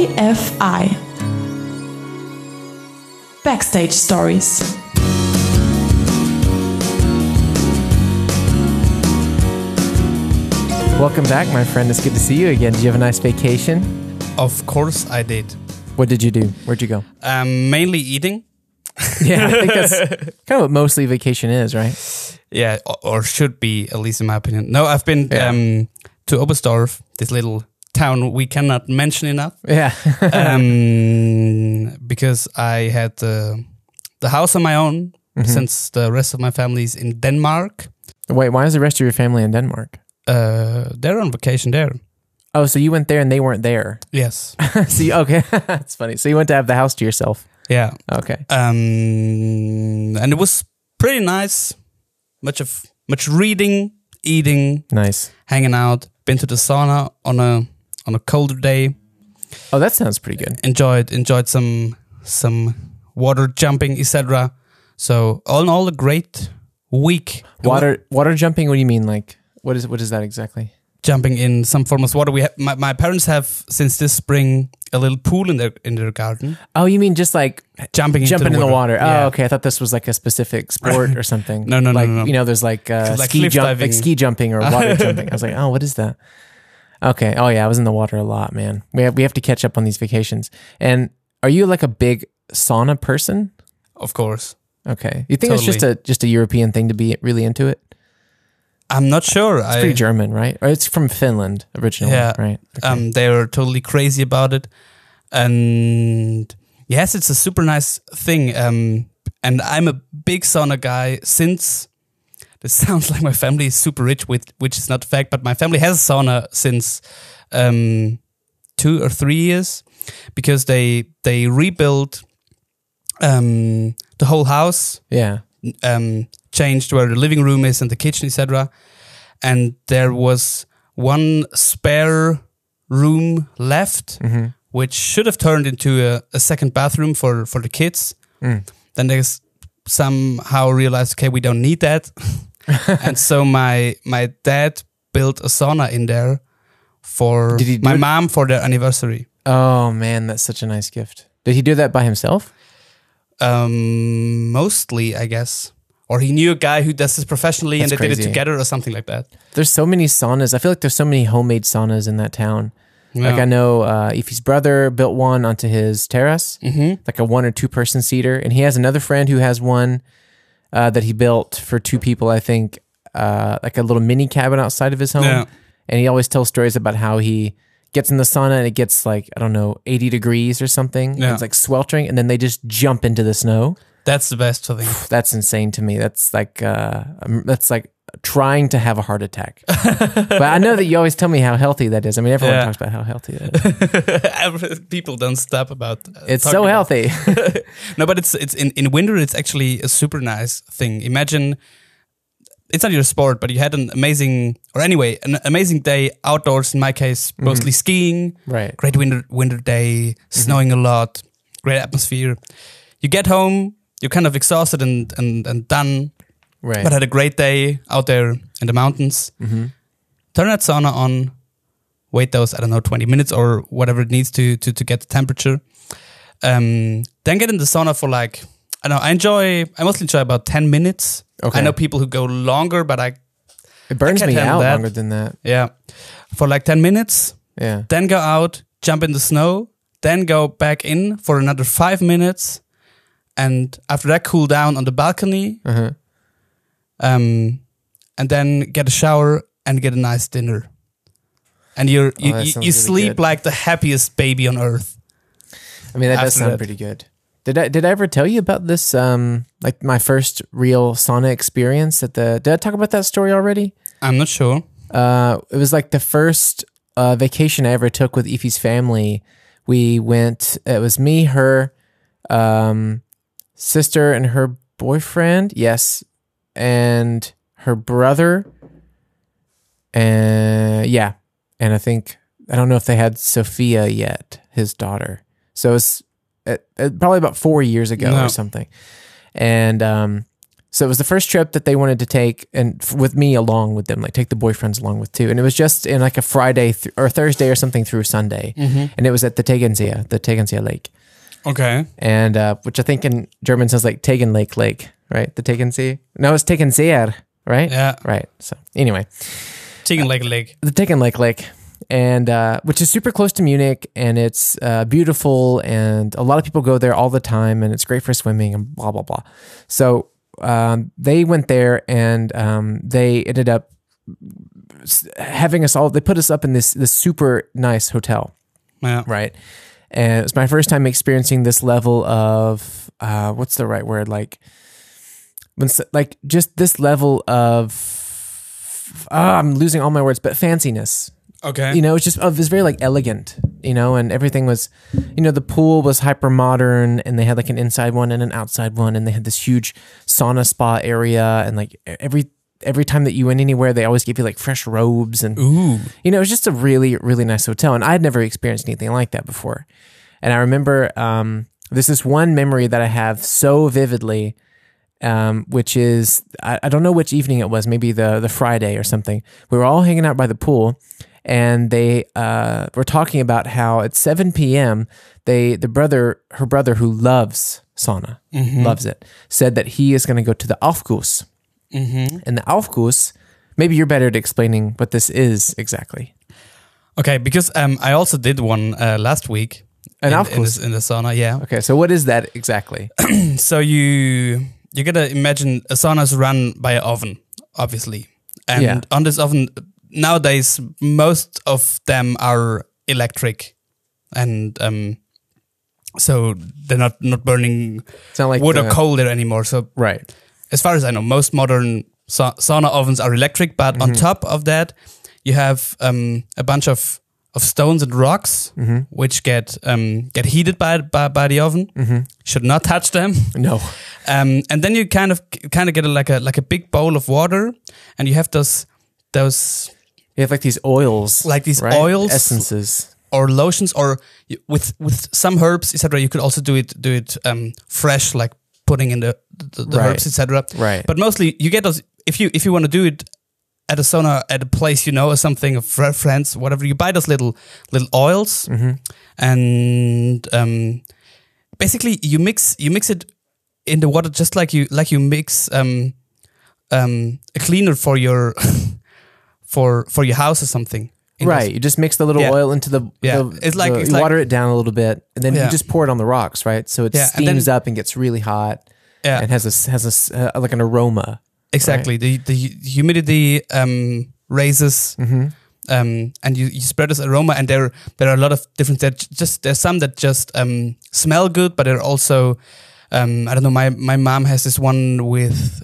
AFI Backstage Stories. Welcome back, my friend. It's good to see you again. Did you have a nice vacation? Of course I did. What did you do? Where'd you go? Mainly eating. Yeah, I think that's kind of what mostly vacation is, right? Yeah, or should be, at least in my opinion. No, I've been to Oberstdorf, this little town we cannot mention enough. Yeah. Because I had the house on my own since the rest of my family is in Denmark. Wait, why is the rest of your family in Denmark? They're on vacation there. Oh, so you went there and they weren't there? Yes. Okay, that's funny. So you went to have the house to yourself? Yeah. Okay. And it was pretty nice. Much reading, eating, nice, hanging out. Been to the sauna on a colder day. Oh, that sounds pretty good. Enjoyed some water jumping, etc. So all in all, a great week. Water jumping. What do you mean? Like what is that exactly? Jumping in some form of water. We have, my parents have since this spring a little pool in their garden. Oh, you mean just like jumping in the water? Yeah. Oh, okay. I thought this was like a specific sport or something. No. You know, there's like ski jumping or water jumping. I was like, oh, what is that? Okay. Oh yeah, I was in the water a lot, man. We have to catch up on these vacations. And are you like a big sauna person? Of course. Okay. You think Totally. it's just a European thing to be really into it? I'm not sure. It's pretty German, right? Or it's from Finland originally, right? Okay. They were totally crazy about it. And yes, it's a super nice thing. And I'm a big sauna guy since, this sounds like my family is super rich, which is not the fact, but my family has a sauna since 2 or 3 years because they rebuilt the whole house. Yeah. Changed where the living room is and the kitchen, etc. And there was one spare room left, which should have turned into a second bathroom for the kids. Then they somehow realized, okay, we don't need that. And so my dad built a sauna in there for my mom for their anniversary. Oh man, that's such a nice gift. Did he do that by himself? Mostly, I guess. Or he knew a guy who does this professionally. That's and they crazy. did it together or something like that. There's so many saunas. I feel like there's so many homemade saunas in that town. Yeah. Like I know Ify's brother built one onto his terrace, like a 1 or 2 person seater. And he has another friend who has one that he built for 2 people, I think, like a little mini cabin outside of his home. Yeah. And he always tells stories about how he gets in the sauna and it gets like, I don't know, 80 degrees or something. Yeah. It's like sweltering. And then they just jump into the snow. That's the best thing. That's insane to me. That's like trying to have a heart attack. But I know that you always tell me how healthy that is. I mean, everyone talks about how healthy that is. People don't stop about It's so healthy. No, but it's in winter. It's actually a super nice thing. Imagine it's not your sport, but you had an amazing day outdoors. In my case, mostly skiing. Right. Great winter day, snowing a lot. Great atmosphere. You get home. You're kind of exhausted and done, Right. but had a great day out there in the mountains. Turn that sauna on, wait those, 20 minutes or whatever it needs to get the temperature. Then get in the sauna for like, I mostly enjoy about 10 minutes. Okay. I know people who go longer, but It burns can't me handle out that. longer than that. Yeah. For like 10 minutes, Yeah. then go out, jump in the snow, then go back in for another 5 minutes. And after that, cool down on the balcony, and then get a shower and get a nice dinner, and you sounds really sleep good. like the happiest baby on earth. I mean, that does After sound that. pretty good. Did I ever tell you about this? Like my first real sauna experience did I talk about that story already? I'm not sure. It was like the first vacation I ever took with Ify's family. We went. It was me, her, sister, and her boyfriend. Yes, and her brother. And yeah, and I don't know if they had Sophia yet, his daughter. So it's probably about 4 years ago or something. And So it was the first trip that they wanted to take, and with me along with them, like take the boyfriends along with too. And it was just in like a Friday or Thursday or something through Sunday, and it was at the Tegernsee Lake, Okay. and which I think in German sounds like Tegen Lake, right? The Tegernsee. No, it's Tegernseer, right? Yeah. Right. So anyway, Chicken Lake. the Tegen Lake, and which is super close to Munich, and it's beautiful, and a lot of people go there all the time, and it's great for swimming and blah blah blah. So they went there, and they ended up having us all. They put us up in this super nice hotel, Yeah. right? And it was my first time experiencing this level of what's the right word? Like just this level of I'm losing all my words, but fanciness. Okay. You know, it's just it was very like elegant, you know, and everything was, you know, the pool was hyper modern, and they had like an inside one and an outside one, and they had this huge sauna spa area, and like every time that you went anywhere, they always give you like fresh robes, and Ooh. you know, it was just a really, really nice hotel, and I had never experienced anything like that before. And I remember there's this one memory that I have so vividly, which is I don't know which evening it was, maybe the Friday or something. We were all hanging out by the pool, and they were talking about how at 7 p.m. her brother who loves sauna, loves it, said that he is going to go to the Aufguss. And the Aufguss, maybe you're better at explaining what this is exactly. Okay, because I also did one last week. An in Aufguss? the sauna, yeah. Okay, so what is that exactly? So you gotta imagine a sauna is run by an oven, obviously. And Yeah. on this oven, nowadays, most of them are electric. And so they're not burning It's not like wood or the- coal there anymore. So Right. as far as I know, most modern sauna ovens are electric, but on top of that, you have a bunch of stones and rocks which get heated by the oven. Should not touch them. No. And then you kind of get like a big bowl of water, and you have those You have like these oils. Like these right? oils. Essences. or lotions, or with some herbs, etc. You could also do it fresh, like putting in the Right. herbs, etc. Right. But mostly you get those if you want to do it at a sauna at a place you know or something, of friends, whatever. You buy those little oils, and basically you mix it in the water just like you mix a cleaner for your for your house or something. Right. You just mix the little Yeah. oil into the Yeah. It's like you water it down a little bit, and then Yeah. you just pour it on the rocks, right? So it Yeah, and steams then- up and gets really hot. Yeah. And has a like an aroma. Exactly. The humidity raises, and you spread this aroma, and there are a lot of different. There's some that just smell good, but there are also I don't know. My mom has this one with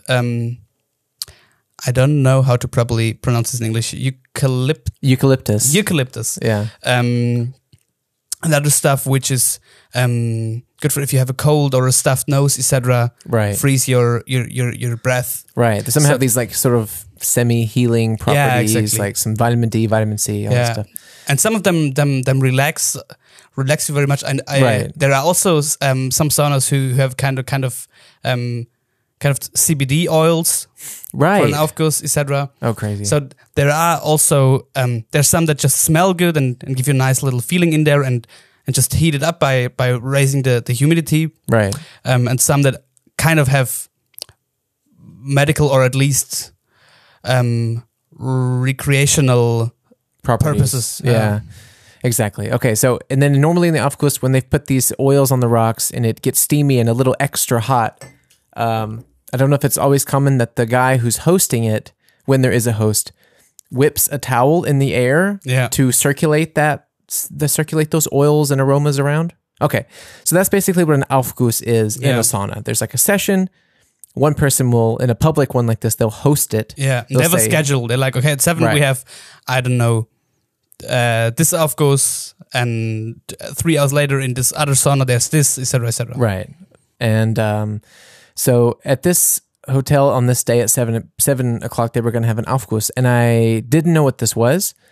I don't know how to properly pronounce this in English. Eucalyptus. Eucalyptus. Yeah. And other stuff which is good for if you have a cold or a stuffed nose, etc. Right. Freeze your breath. Right. Some So- have these like sort of semi-healing properties, exactly. like some vitamin D, vitamin C, all that stuff. And some of them relax you very much. And Right. there are also some saunas who have kind of CBD oils for Right. an Aufguss, etc. Oh, crazy. So there are also there's some that just smell good and give you a nice little feeling in there, and just heat it up by raising the humidity. right. And some that kind of have medical or at least recreational Properties. purposes. Yeah. Exactly. Okay. So, and then normally in the Aufguss, when they've put these oils on the rocks and it gets steamy and a little extra hot, I don't know if it's always common that the guy who's hosting it, when there is a host, whips a towel in the air Yeah. to circulate those oils and aromas around. Okay. So that's basically what an Aufguss is in Yeah. a sauna. There's like a session. One person will, in a public one like this, they'll host it. Yeah, They'll they have a say- schedule. They're like, okay, at 7 we Right. have, I don't know, this Aufguss, and 3 hours later in this other sauna there's this, etc., etc. Right. And so at this hotel on this day at 7 o'clock, they were going to have an Aufguss. And I didn't know what this was.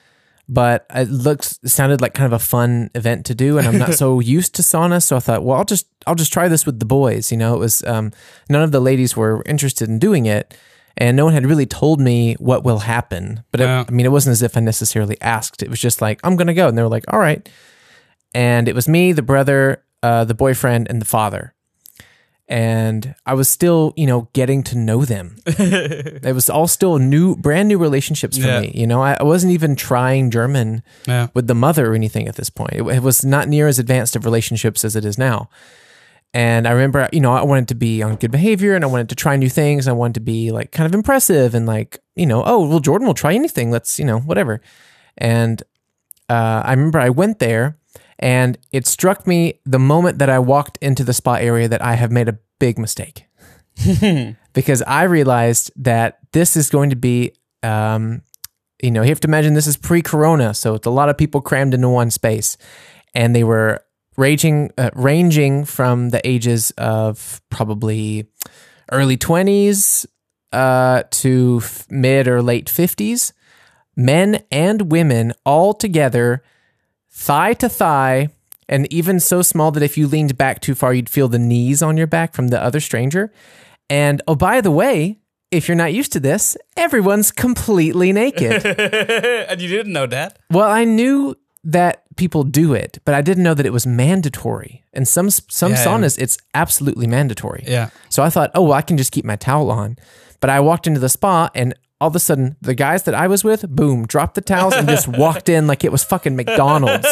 but it sounded like kind of a fun event to do, and I'm not so used to saunas, so I thought, well, I'll just try this with the boys. You know, it was none of the ladies were interested in doing it, and no one had really told me what will happen. But it wasn't as if I necessarily asked. It was just like, I'm gonna go, and they were like, all right. And it was me, the brother, the boyfriend, and the father. And I was still, getting to know them. It was all still brand new relationships for me. You know, I wasn't even trying German with the mother or anything at this point. It was not near as advanced of relationships as it is now. And I remember, I wanted to be on good behavior, and I wanted to try new things. I wanted to be like kind of impressive and like, oh, well, Jordan will try anything. Let's, whatever. And I remember I went there. And it struck me the moment that I walked into the spa area that I have made a big mistake. Because I realized that this is going to be, you have to imagine this is pre-corona, so it's a lot of people crammed into one space. And they were ranging from the ages of probably early 20s to mid or late 50s, men and women all together, thigh to thigh, and even so small that if you leaned back too far, you'd feel the knees on your back from the other stranger. And oh, by the way, if you're not used to this, everyone's completely naked. And you didn't know that? Well, I knew that people do it, but I didn't know that it was mandatory. In some saunas, it's absolutely mandatory. Yeah. So I thought, oh, well, I can just keep my towel on. But I walked into the spa, and all of a sudden, the guys that I was with, boom, dropped the towels and just walked in like it was fucking McDonald's.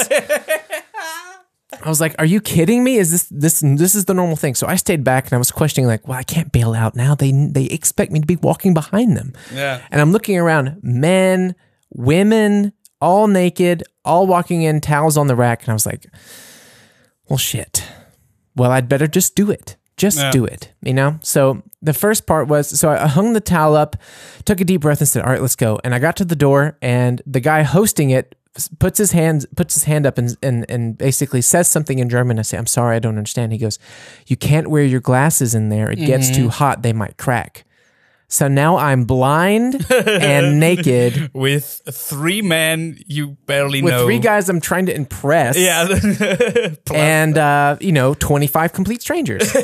I was like, are you kidding me? Is this is the normal thing? So I stayed back and I was questioning like, well, I can't bail out now. They expect me to be walking behind them. Yeah. And I'm looking around, men, women, all naked, all walking in, towels on the rack. And I was like, well, shit. Well, I'd better just do it. Do it, So the first part was, so I hung the towel up, took a deep breath and said, all right, let's go. And I got to the door, and the guy hosting it puts his hand up and basically says something in German. I say, I'm sorry, I don't understand. He goes, you can't wear your glasses in there. It gets too hot. They might crack. So now I'm blind and naked. With 3 men you barely know. With 3 guys I'm trying to impress. Yeah. And, 25 complete strangers.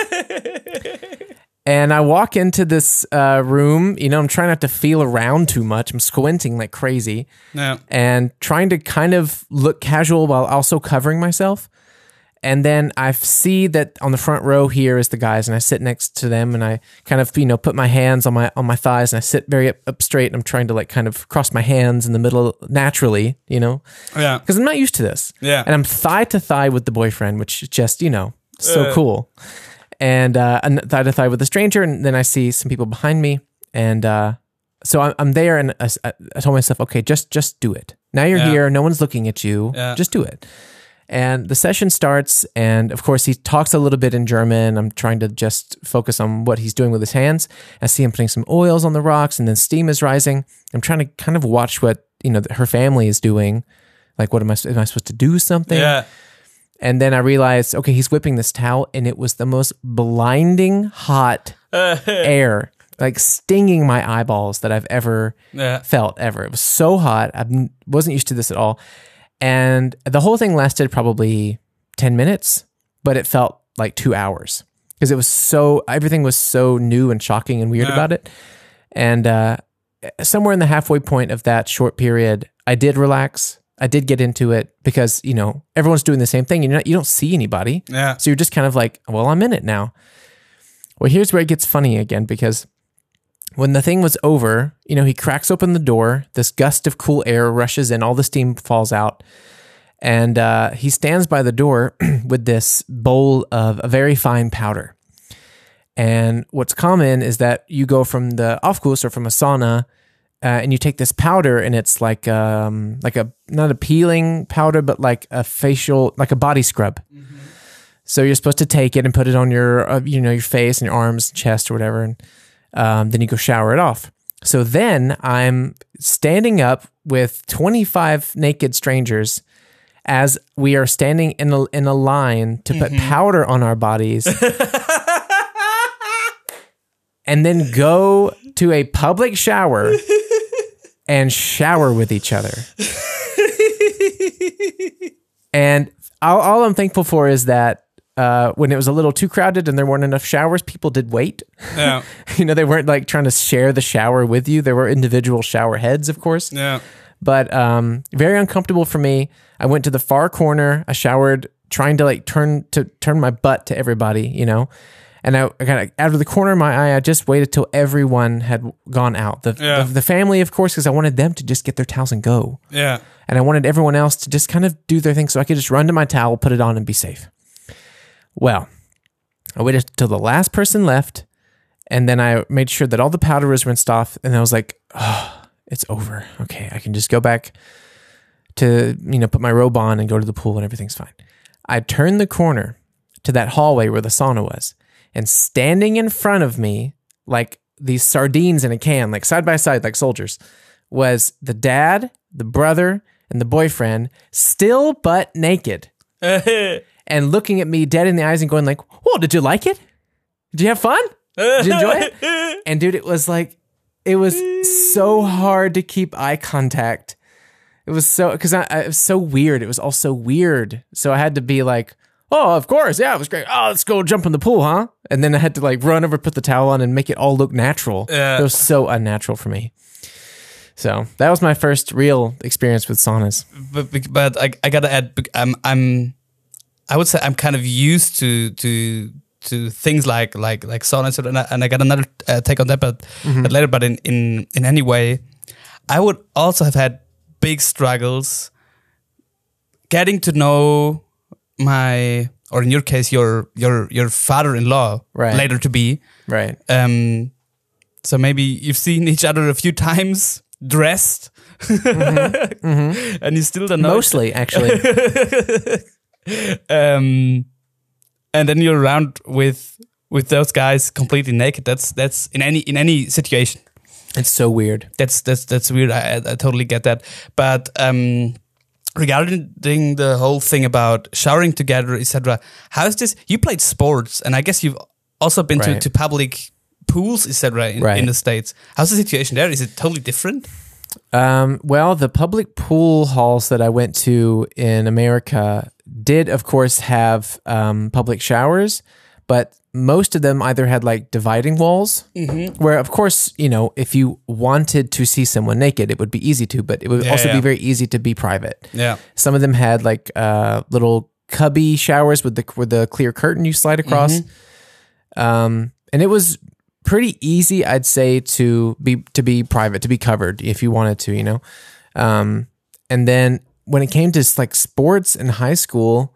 And I walk into this room, I'm trying not to feel around too much. I'm squinting like crazy. Yeah. And trying to kind of look casual while also covering myself. And then I see that on the front row here is the guys, and I sit next to them, and I kind of, put my hands on my thighs, and I sit very up straight, and I'm trying to like kind of cross my hands in the middle naturally, Yeah. Because I'm not used to this. Yeah. And I'm thigh to thigh with the boyfriend, which is just, so cool. And thigh to thigh with a stranger, and then I see some people behind me, and so I'm there, and I told myself, okay, just do it. Now you're here, no one's looking at you, just do it. And the session starts, and of course he talks a little bit in German. I'm trying to just focus on what he's doing with his hands. I see him putting some oils on the rocks, and then steam is rising. I'm trying to kind of watch what her family is doing. Like, am I supposed to do something? Yeah. And then I realized, okay, he's whipping this towel, and it was the most blinding hot air, like stinging my eyeballs that I've ever felt ever. It was so hot. I wasn't used to this at all. And the whole thing lasted probably 10 minutes, but it felt like 2 hours because everything was so new and shocking and weird about it. And somewhere in the halfway point of that short period, I did relax. I did get into it because, everyone's doing the same thing. You don't see anybody. Yeah. So you're just kind of like, well, I'm in it now. Well, here's where it gets funny again, because when the thing was over, he cracks open the door. This gust of cool air rushes in. All the steam falls out. And he stands by the door with this bowl of a very fine powder. And what's common is that you go from the Aufguss or from a sauna, and you take this powder, and it's like a not a peeling powder, but like a facial, like a body scrub. Mm-hmm. So you're supposed to take it and put it on your your face and your arms, chest, or whatever, and then you go shower it off. So then I'm standing up with 25 naked strangers as we are standing in a line to put powder on our bodies. And then go to a public shower and shower with each other. And all I'm thankful for is that when it was a little too crowded and there weren't enough showers, people did wait. Yeah. They weren't like trying to share the shower with you. There were individual shower heads, of course. Yeah. But very uncomfortable for me. I went to the far corner. I showered, trying to like turn my butt to everybody, And I got out of the corner of my eye. I just waited till everyone had gone out. The family, of course, because I wanted them to just get their towels and go. Yeah. And I wanted everyone else to just kind of do their thing so I could just run to my towel, put it on, and be safe. Well, I waited till the last person left, and then I made sure that all the powder was rinsed off, and I was like, oh, it's over. Okay, I can just go back to, put my robe on and go to the pool and everything's fine. I turned the corner to that hallway where the sauna was, and standing in front of me, like these sardines in a can, like side by side, like soldiers, was the dad, the brother, and the boyfriend, still butt naked. And looking at me dead in the eyes and going like, "Whoa, did you like it? Did you have fun? Did you enjoy it?" And dude, it was so hard to keep eye contact. It was because it was so weird. It was all so weird. So I had to be like, "Oh, of course. Yeah, it was great. Oh, let's go jump in the pool, huh?" And then I had to like run over, put the towel on and make it all look natural. It was so unnatural for me. So that was my first real experience with saunas. But I gotta add, I would say I'm kind of used to things like saunas, and I got another take on that, but later. But in any way, I would also have had big struggles getting to know or in your case, your father-in-law, right, later to be, right. So maybe you've seen each other a few times dressed, and you still don't know. Mostly, actually. And then you're around with those guys completely naked. That's in any situation. It's so weird. That's weird. I totally get that. But regarding the whole thing about showering together, etc., how's this? You played sports, and I guess you've also been to public pools, etc., in the States. How's the situation there? Is it totally different? Well, the public pool halls that I went to in America did, of course, have public showers, but most of them either had like dividing walls, where, of course, if you wanted to see someone naked, it would be easy to, but it would also be very easy to be private. Yeah. Some of them had like little cubby showers with the clear curtain you slide across. And it was pretty easy, I'd say, to be private, to be covered if you wanted to, and then when it came to like sports in high school,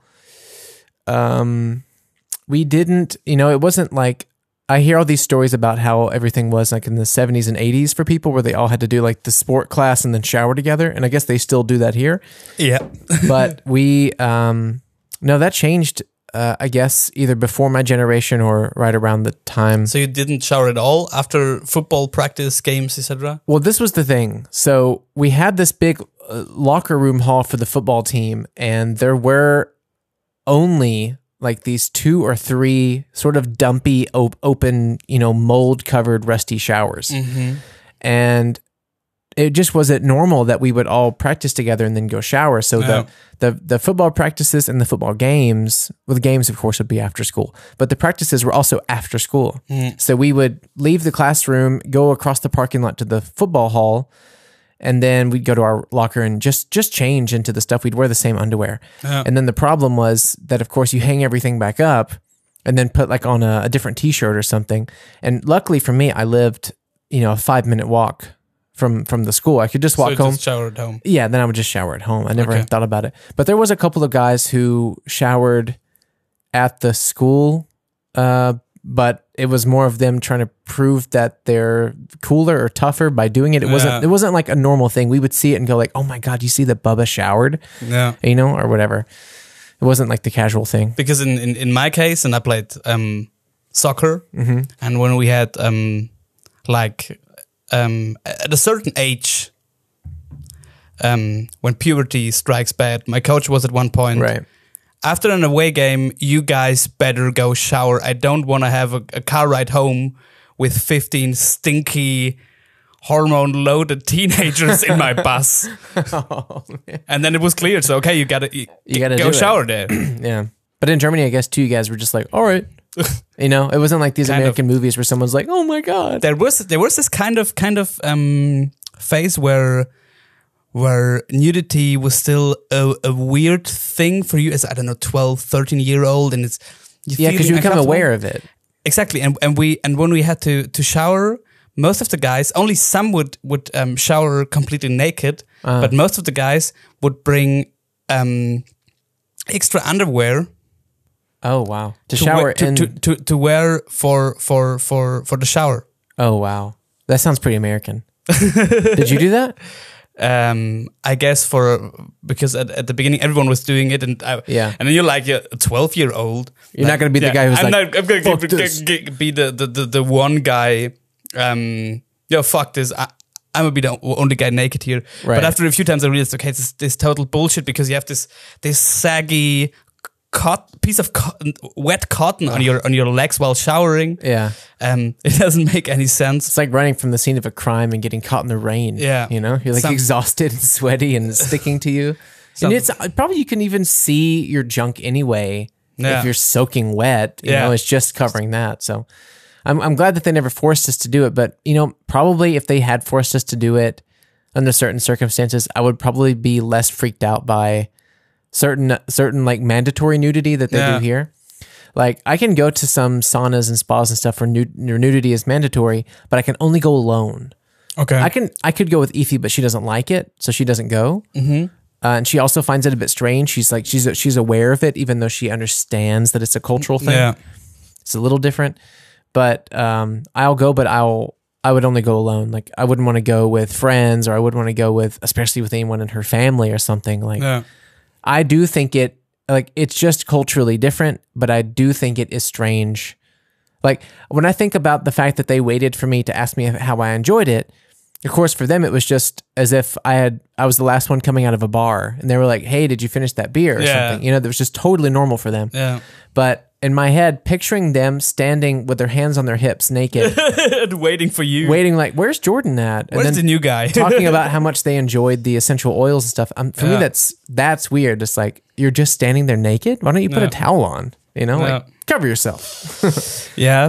we didn't, it wasn't like, I hear all these stories about how everything was like in the 70s and 80s for people where they all had to do like the sport class and then shower together. And I guess they still do that here. Yeah. But we, no, that changed, I guess, either before my generation or right around the time. So you didn't shower at all after football practice, games, etc.? Well, this was the thing. So we had this big locker room hall for the football team, and there were only like these 2 or 3 sort of dumpy, open, mold covered, rusty showers. And it just wasn't normal that we would all practice together and then go shower. So the football practices and the football games, well, the games, of course, would be after school, but the practices were also after school. So we would leave the classroom, go across the parking lot to the football hall, and then we'd go to our locker and just change into the stuff. We'd wear the same underwear. And then the problem was that, of course, you hang everything back up and then put like on a different t-shirt or something. And luckily for me, I lived, a 5-minute walk from the school. I could just walk home. Just shower at home. Yeah, then I would just shower at home. I never thought about it. But there was a couple of guys who showered at the school, but it was more of them trying to prove that they're cooler or tougher by doing it. It wasn't like a normal thing. We would see it and go like, "Oh my God, you see that Bubba showered?" Yeah. Or whatever. It wasn't like the casual thing. Because in my case, and I played soccer, and when we had at a certain age, when puberty strikes bad, my coach was at one point, right, after an away game, you guys better go shower. I don't want to have a car ride home with 15 stinky, hormone-loaded teenagers in my bus. Oh, man. And then it was clear. So, okay, you gotta gotta go do shower there. Yeah. But in Germany, I guess too, you guys were just like, all right. You know, it wasn't like these Kind American movies where someone's like, oh my God. There was this kind of phase where nudity was still a weird thing for you as, I don't know, 12, 13-year-old, and it's because you become aware of it. Exactly, and when we had to shower, most of the guys, only some would shower completely naked, but most of the guys would bring extra underwear. Oh wow! To shower to wear for the shower. Oh wow, that sounds pretty American. Did you do that? I guess because at the beginning everyone was doing it, and then you're like a 12-year-old. You're not going to be the guy who's I'm like, I'm going to be the one guy. Fuck this. I'm gonna be the only guy naked here. Right. But after a few times, I realized, okay, this total bullshit, because you have this saggy piece of wet cotton on your legs while showering. Yeah. It doesn't make any sense. It's like running from the scene of a crime and getting caught in the rain. Yeah. You know, you're like exhausted and sweaty and it's sticking to you. And it's probably, you can even see your junk anyway if you're soaking wet. You know, it's just covering that. So I'm glad that they never forced us to do it. But, you know, probably if they had forced us to do it under certain circumstances, I would probably be less freaked out by certain like mandatory nudity that they do here. Like I can go to some saunas and spas and stuff where nudity is mandatory, but I can only go alone. Okay. I could go with Ify, but she doesn't like it, so she doesn't go. Mm-hmm. And she also finds it a bit strange. She's like she's aware of it, even though she understands that it's a cultural thing. Yeah. It's a little different. But I'll go, but I would only go alone. Like I wouldn't want to go with friends, or I wouldn't want to go especially with anyone in her family or something. Like I do think it's just culturally different, but I do think it is strange. Like when I think about the fact that they waited for me to ask me how I enjoyed it, of course, for them, it was just as if I was the last one coming out of a bar and they were like, hey, did you finish that beer or something? You know, that was just totally normal for them. Yeah. But in my head, picturing them standing with their hands on their hips naked, waiting for you, like, where's Jordan at? And where's then the new guy? talking about how much they enjoyed the essential oils and stuff. For me, that's weird. It's like, you're just standing there naked. Why don't you put a towel on? You know, like cover yourself. Yeah.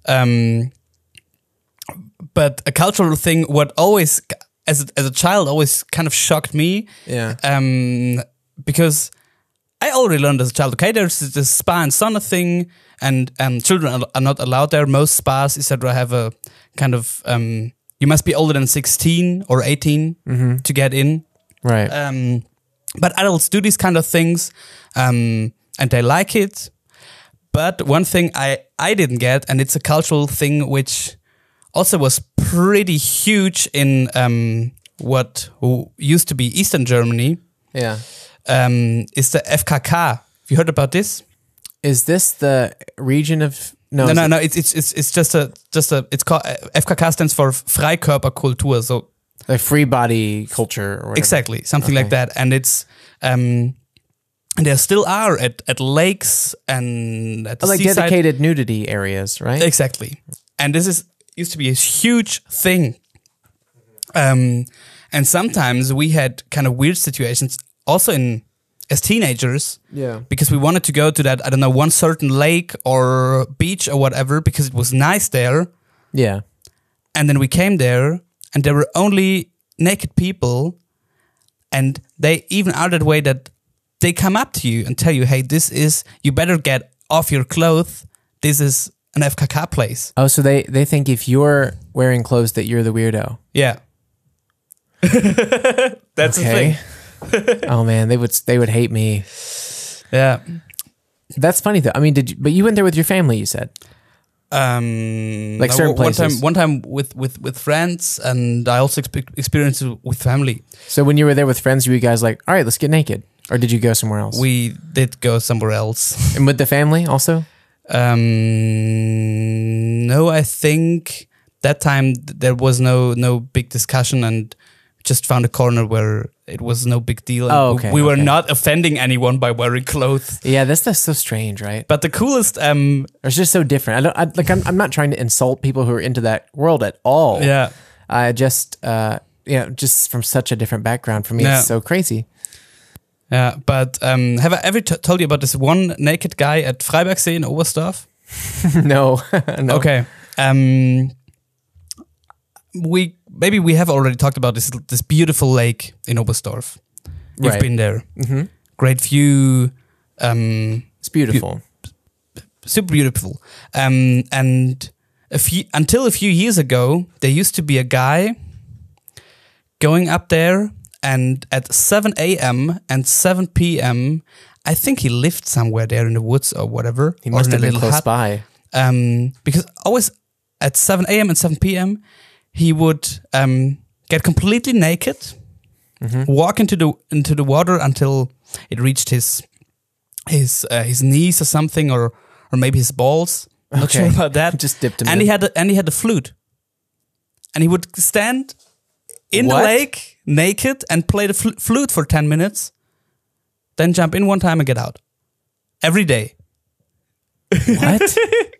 But a cultural thing, what always, as a child, always kind of shocked me. Yeah. Because I already learned as a child, okay, there's this spa and sauna thing, and children are not allowed there. Most spas, etc., have a kind of, you must be older than 16 or 18 to get in. Right. But adults do these kind of things, and they like it. But one thing I didn't get, and it's a cultural thing which also was pretty huge in what used to be Eastern Germany. Yeah. Is the FKK. Have you heard about this? Is this the region of No. It's just a. It's called FKK stands for Freikörperkultur. So like free body culture, or whatever. Exactly, something like that. And it's and there still are at lakes and at the like seaside. dedicated nudity areas, right? Exactly. And this used to be a huge thing. And sometimes we had kind of weird situations also as teenagers. Yeah. Because we wanted to go to that, I don't know, one certain lake or beach or whatever, because it was nice there. Yeah. And then we came there and there were only naked people, and they even are that way that they come up to you and tell you, hey, you better get off your clothes. This is an FKK place. Oh, so they think if you're wearing clothes that you're the weirdo. Yeah. That's the thing. Oh man, they would hate me. Yeah. That's funny though. I mean, but you went there with your family, you said? Like certain places. One time with friends, and I also experienced it with family. So when you were there with friends, were you guys like, all right, let's get naked? Or did you go somewhere else? We did go somewhere else. And with the family also? No, I think that time there was no big discussion, and just found a corner where it was no big deal. And okay. We were not offending anyone by wearing clothes. Yeah, that's so strange, right? But the coolest, it's just so different. I'm not trying to insult people who are into that world at all. Yeah. just just from such a different background for me, Yeah. it's so crazy. Yeah, but have I ever told you about this one naked guy at Freibergsee in Oberstdorf? No, no. Okay. We have already talked about this beautiful lake in Oberstdorf. You've Right. been there. Mm-hmm. Great view. It's beautiful. Super beautiful. And until a few years ago, there used to be a guy going up there, and at 7 a.m. and 7 p.m., I think he lived somewhere there in the woods or whatever. He must or in have a been little close hut. by. Because always at 7 a.m. and 7 p.m., he would get completely naked, walk into the water until it reached his knees or something, or maybe his balls. I'm not sure about that. Just dipped him And in. he had the flute, and he would stand in What? the lake naked and play the flute for 10 minutes, then jump in one time and get out every day. What?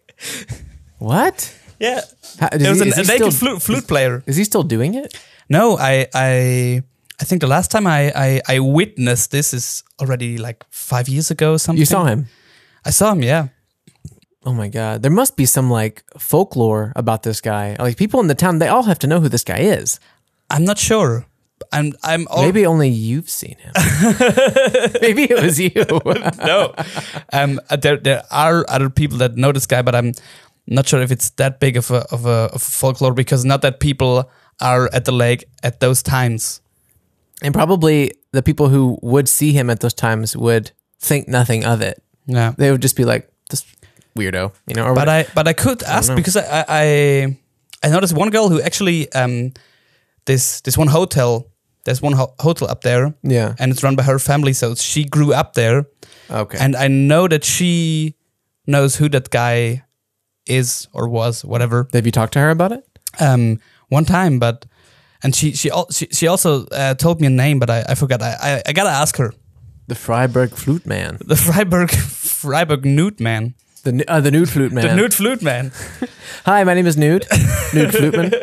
What? Yeah, How, it was a is he naked still, flute player. Is he still doing it? No, I think the last time I witnessed this is already like 5 years ago or something. You saw him? I saw him, yeah. Oh my God. There must be some like folklore about this guy. Like people in the town, they all have to know who this guy is. I'm not sure. Maybe only you've seen him. Maybe it was you. No. There are other people that know this guy, but I'm not sure if it's that big of a folklore, because not that people are at the lake at those times. And probably the people who would see him at those times would think nothing of it. Yeah. They would just be like, this weirdo, you know? Or But whatever. I could ask, know. because I noticed one girl who actually this one hotel. There's one hotel up there, Yeah. and it's run by her family, so she grew up there. Okay. And I know that she knows who that guy is or was, whatever. Have you talked to her about it? One time, and she also told me a name, but I forgot. I gotta ask her. The Freiburg Flute Man. The Freiburg Nude Man. The Nude Flute Man. The Nude Flute Man. Hi, my name is Nude. Nude Flute Man.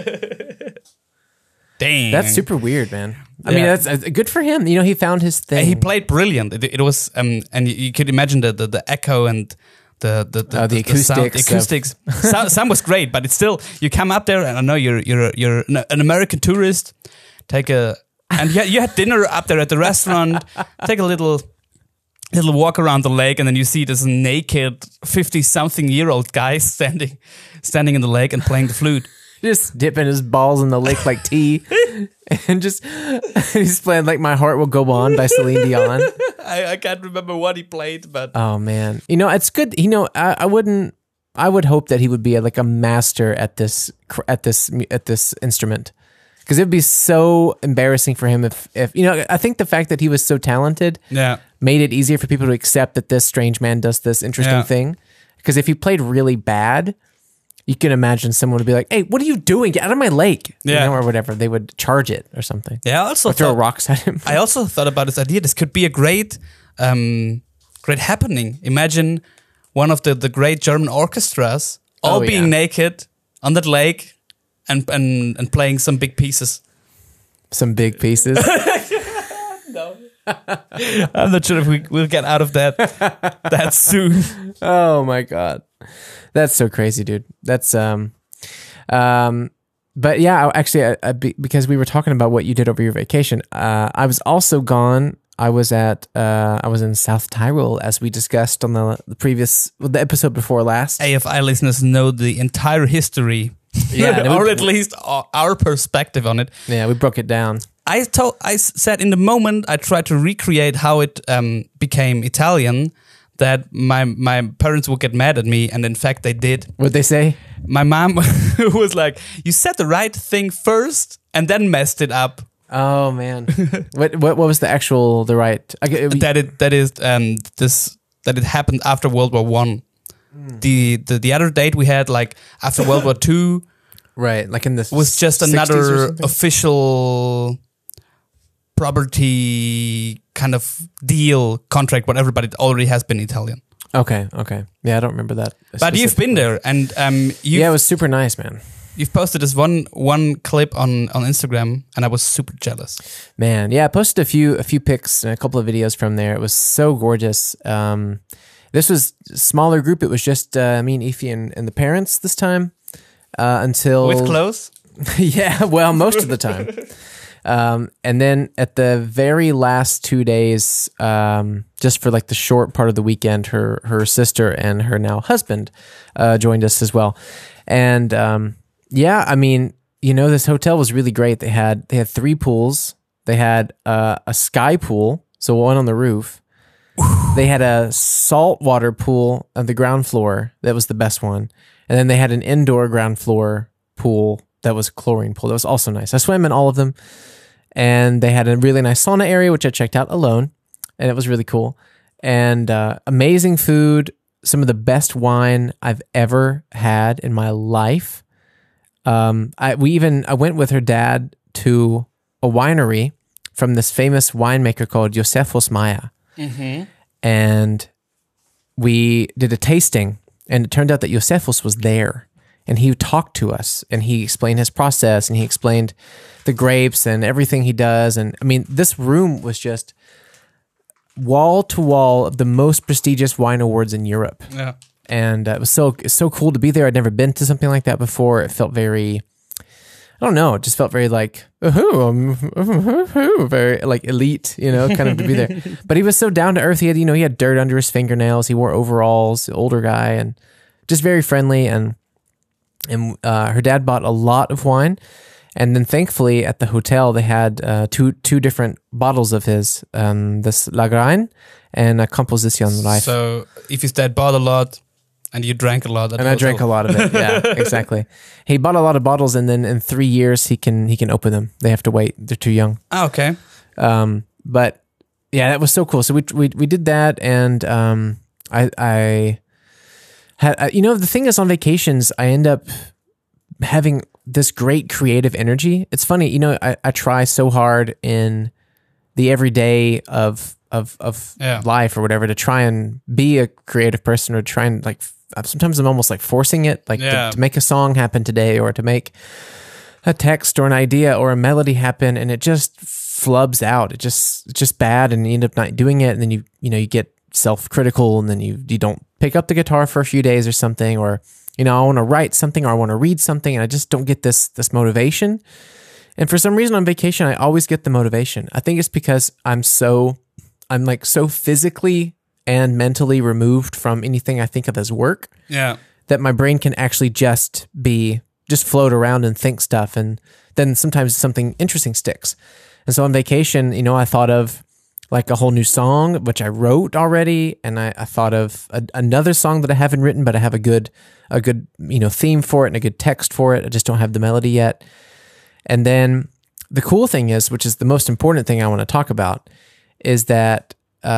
Dang, That's super weird, man. I Yeah. mean, that's good for him. You know, he found his thing. And he played brilliant. It was and you could imagine the echo and the sound, acoustics. the acoustics. Sound was great, but it's still, you come up there, and I know you're an American tourist. And you had dinner up there at the restaurant. Take a little walk around the lake, and then you see this naked 50-something-year-old guy standing in the lake and playing the flute. Just dipping his balls in the lake like tea. And just, he's playing like My Heart Will Go On by Celine Dion. I can't remember what he played, but Oh man. You know, it's good. You know, I would hope that he would be like a master at this instrument. Because it would be so embarrassing for him if you know, I think the fact that he was so talented yeah. made it easier for people to accept that this strange man does this interesting Yeah. thing. Because if he played really bad, you can imagine someone would be like, "Hey, what are you doing? Get out of my lake!" Yeah. You know, or whatever. They would charge it or something. Yeah, I also Or throw thought, rocks at him. I also thought about this idea. This could be a great happening. Imagine one of the great German orchestras all Oh, being yeah. naked on that lake and playing some big pieces. Some big pieces. No, I'm not sure if we'll get out of that soon. Oh my God. That's so crazy, dude. That's, but yeah, actually, because we were talking about what you did over your vacation, I was also gone. I was in South Tyrol, as we discussed on the episode before last. AFI listeners know the entire history, Yeah, or at least our perspective on it. Yeah, we broke it down. I said in the moment I tried to recreate how it became Italian, that my parents would get mad at me, and in fact they did. What'd they say? My mom was like, "You said the right thing first and then messed it up." Oh man, what was the right? Okay, That it happened after World War One. The other date we had, like after World War Two, right, like in the was just 60s or another something? official property kind of deal contract, whatever, but it already has been Italian. Okay. Yeah, I don't remember that. But you've been there, and Yeah, it was super nice, man. you've posted this one clip on Instagram, and I was super jealous. Man, yeah, I posted a few pics and a couple of videos from there. It was so gorgeous. This was a smaller group. It was just me and Ify and the parents this time. Until with clothes. Yeah, well, most of the time. And then at the very last 2 days, just for like the short part of the weekend, her sister and her now husband joined us as well. And yeah, I mean, you know, this hotel was really great. They had 3 pools. They had a sky pool, so one on the roof. They had a saltwater pool on the ground floor. That was the best one. And then they had an indoor ground floor pool that was a chlorine pool. That was also nice. I swam in all of them. And they had a really nice sauna area, which I checked out alone. And it was really cool. And amazing food. Some of the best wine I've ever had in my life. I went with her dad to a winery from this famous winemaker called Josefus Maya. Mm-hmm. And we did a tasting. And it turned out that Josefus was there. And he talked to us and he explained his process and he explained the grapes and everything he does. And I mean, this room was just wall to wall of the most prestigious wine awards in Europe. Yeah. And it was so cool to be there. I'd never been to something like that before. It felt very, I don't know, it just felt very like, very like elite, you know, kind of to be there. But he was so down to earth. He had dirt under his fingernails. He wore overalls, older guy, and just very friendly. And her dad bought a lot of wine. And then thankfully at the hotel, they had two different bottles of his, this Lagrein and a Composition Reif. So if his dad bought a lot and you drank a lot. And I drank a lot of it. Yeah, exactly. He bought a lot of bottles and then in 3 years he can open them. They have to wait. They're too young. Oh, okay. But yeah, that was so cool. So we did that and I had, the thing is on vacations, I end up having this great creative energy. It's funny, I try so hard in the everyday of life or whatever to try and be a creative person or try and like, sometimes I'm almost like forcing it, like to make a song happen today or to make a text or an idea or a melody happen and it just flubs out. It's just bad and you end up not doing it and then you get self-critical and then you don't pick up the guitar for a few days or something or I want to write something or I want to read something and I just don't get this motivation. And for some reason on vacation I always get the motivation. I think it's because I'm so physically and mentally removed from anything I think of as work. Yeah. That my brain can actually just float around and think stuff and then sometimes something interesting sticks. And so on vacation, I thought of like a whole new song, which I wrote already. And I thought of another song that I haven't written, but I have a good theme for it and a good text for it. I just don't have the melody yet. And then the cool thing is, which is the most important thing I want to talk about, is that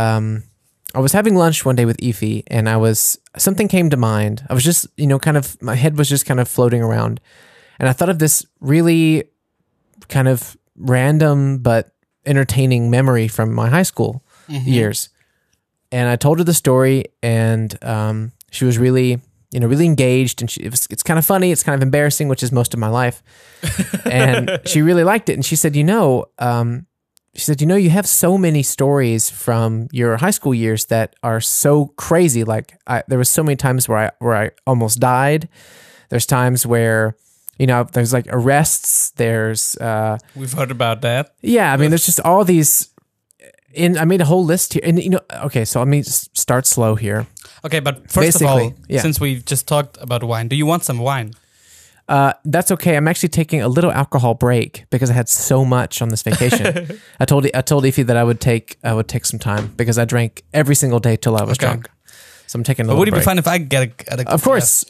I was having lunch one day with Ify and something came to mind. I was just, my head was just kind of floating around. And I thought of this really kind of random but entertaining memory from my high school years. And I told her the story and she was really, really engaged and it's kind of funny. It's kind of embarrassing, which is most of my life. And she really liked it. And she said, you have so many stories from your high school years that are so crazy. Like there was so many times where I almost died. There's times where, there's like arrests. There's we've heard about that. Yeah, I mean, there's just all these. I made a whole list here, and okay. So let me start slow here. Okay, but first of all, since we've just talked about wine, do you want some wine? That's okay. I'm actually taking a little alcohol break because I had so much on this vacation. I told Ify that I would take some time because I drank every single day till I was drunk. So I'm taking a little break. Would it be fine if I get a Of course.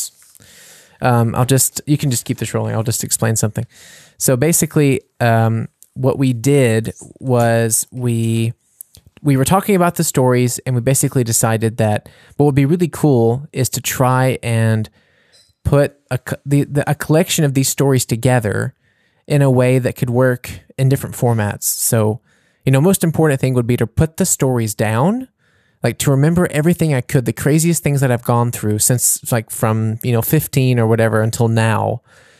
You can just keep this rolling. I'll just explain something. So basically, what we did was we were talking about the stories and we basically decided that what would be really cool is to try and put a collection of these stories together in a way that could work in different formats. So, most important thing would be to put the stories down, like to remember everything I could, the craziest things that I've gone through since like from, 15 or whatever until now.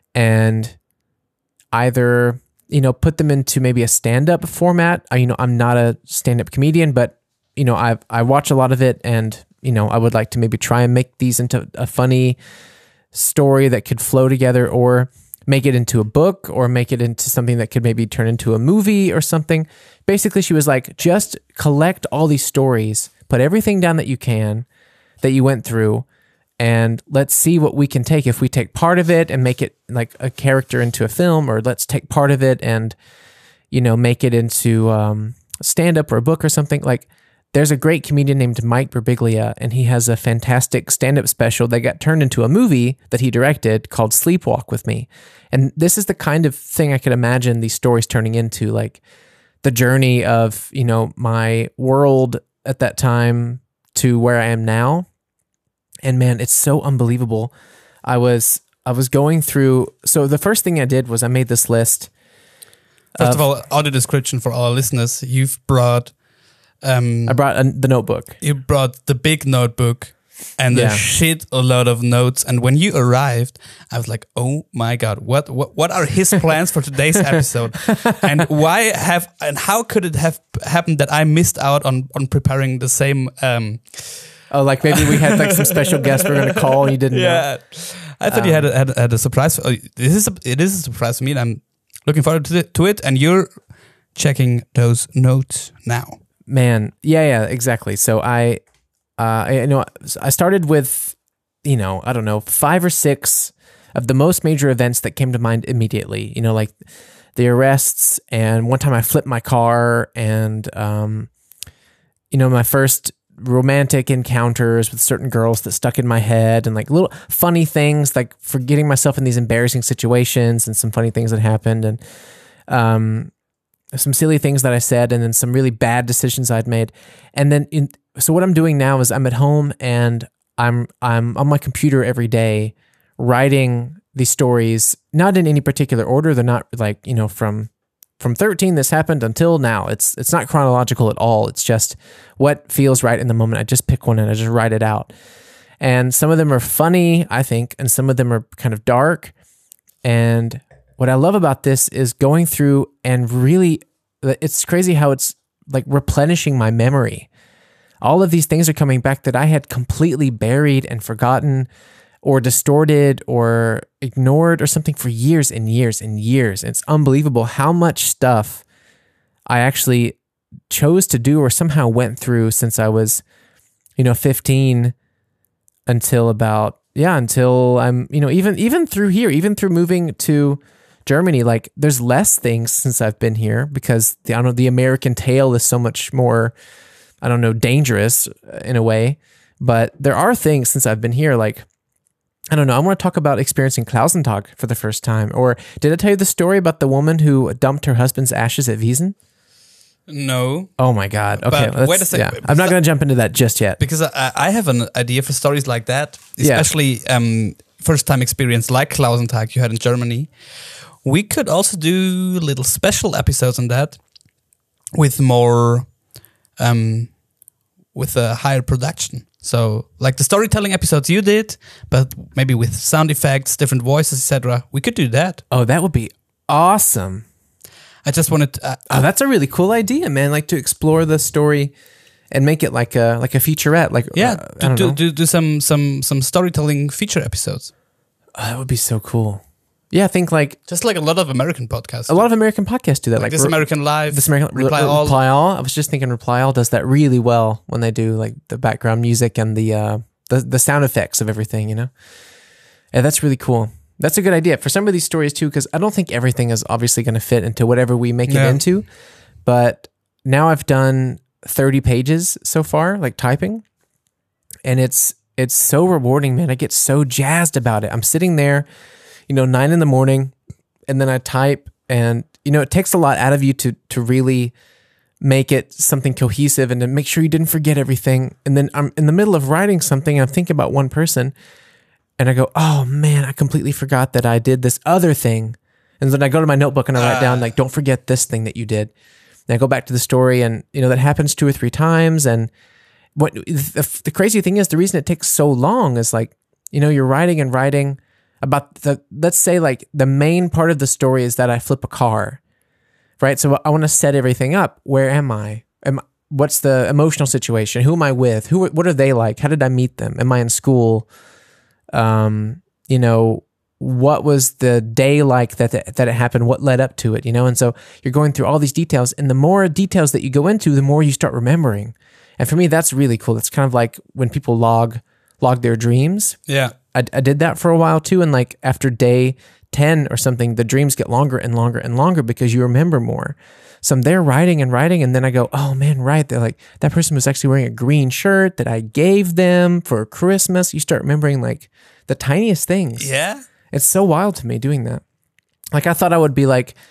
and either, put them into maybe a stand-up format. I'm not a stand-up comedian, but, I watch a lot of it, and, I would like to maybe try and make these into a funny story that could flow together, or make it into a book, or make it into something that could maybe turn into a movie or something. Basically, she was like, just collect all these stories, put everything down that you can, that you went through, and let's see what we can take. If we take part of it and make it like a character into a film, or let's take part of it and, make it into stand-up or a book or something. Like, there's a great comedian named Mike Birbiglia, and he has a fantastic stand-up special that got turned into a movie that he directed called Sleepwalk with Me. And this is the kind of thing I could imagine these stories turning into, like the journey of, my world at that time to where I am now. And man, it's so unbelievable. I was going through, so the first thing I did was I made this list. First of all, audio description for our listeners. You've brought... I brought the notebook. You brought the big notebook and a shit a lot of notes. And when you arrived, I was like, "Oh my god, what are his plans for today's episode? And how could it have happened that I missed out on preparing the same?" Oh, like maybe we had like some special guest we're going to call and you didn't know. I thought you had a surprise. It is a surprise for me, and I'm looking forward to it. And you're checking those notes now. Man, yeah, exactly. So I started with, I don't know, 5 or 6 of the most major events that came to mind immediately. Like the arrests, and one time I flipped my car, and my first romantic encounters with certain girls that stuck in my head, and like little funny things, like forgetting myself in these embarrassing situations, and some funny things that happened, and some silly things that I said, and then some really bad decisions I'd made. And then, so what I'm doing now is I'm at home, and I'm on my computer every day writing these stories, not in any particular order. They're not like, from 13 this happened until now. It's not chronological at all. It's just what feels right in the moment. I just pick one and I just write it out. And some of them are funny, I think, and some of them are kind of dark. And what I love about this is going through and really, it's crazy how it's like replenishing my memory. All of these things are coming back that I had completely buried and forgotten, or distorted or ignored or something for years and years and years. It's unbelievable how much stuff I actually chose to do or somehow went through since I was, 15 until I'm, even through here, even through moving to Germany. Like, there's less things since I've been here because the American tale is so much more, dangerous in a way. But there are things since I've been here, like, I want to talk about experiencing Klausentag for the first time. Or did I tell you the story about the woman who dumped her husband's ashes at Wiesn? No. Oh my God. Okay. Wait a second. Yeah. I'm not going to jump into that just yet. Because I have an idea for stories like that, especially first time experience like Klausentag you had in Germany. We could also do little special episodes on that with more, with a higher production. So, like the storytelling episodes you did, but maybe with sound effects, different voices, etc. We could do that. Oh, that would be awesome. I just wanted. That's a really cool idea, man. Like to explore the story and make it like a featurette. Like do some storytelling feature episodes. That would be so cool. Yeah, I think just like a lot of American podcasts. A lot of American podcasts do that. Like This American Live, This American Reply All. Reply All. I was just thinking Reply All does that really well when they do like the background music and the sound effects of everything, Yeah, that's really cool. That's a good idea for some of these stories too, because I don't think everything is obviously going to fit into whatever we make it into. But now I've done 30 pages so far, like typing, and it's so rewarding, man. I get so jazzed about it. I'm sitting there, 9 a.m, and then I type, and it takes a lot out of you to really make it something cohesive and to make sure you didn't forget everything. And then I'm in the middle of writing something and I'm thinking about one person, and I go, oh man, I completely forgot that I did this other thing. And then I go to my notebook and I write down, like, don't forget this thing that you did. And I go back to the story, and that happens 2 or 3 times. And what the crazy thing is, the reason it takes so long is like, you're writing and writing. about let's say like the main part of the story is that I flip a car, right? So I want to set everything up. Where am I? What's the emotional situation? Who am I with? What are they like? How did I meet them? Am I in school? You know, what was the day like that it happened? What led up to it? You know, and so you're going through all these details, and the more details that you go into, the more you start remembering. And for me, that's really cool. It's kind of like when people log their dreams. Yeah. I did that for a while too, and like after day 10 or something, the dreams get longer and longer and longer because you remember more. So I'm there writing, and then I go, oh man, right. They're like, that person was actually wearing a green shirt that I gave them for Christmas. You start remembering like the tiniest things. Yeah. It's so wild to me doing that. Like I thought it would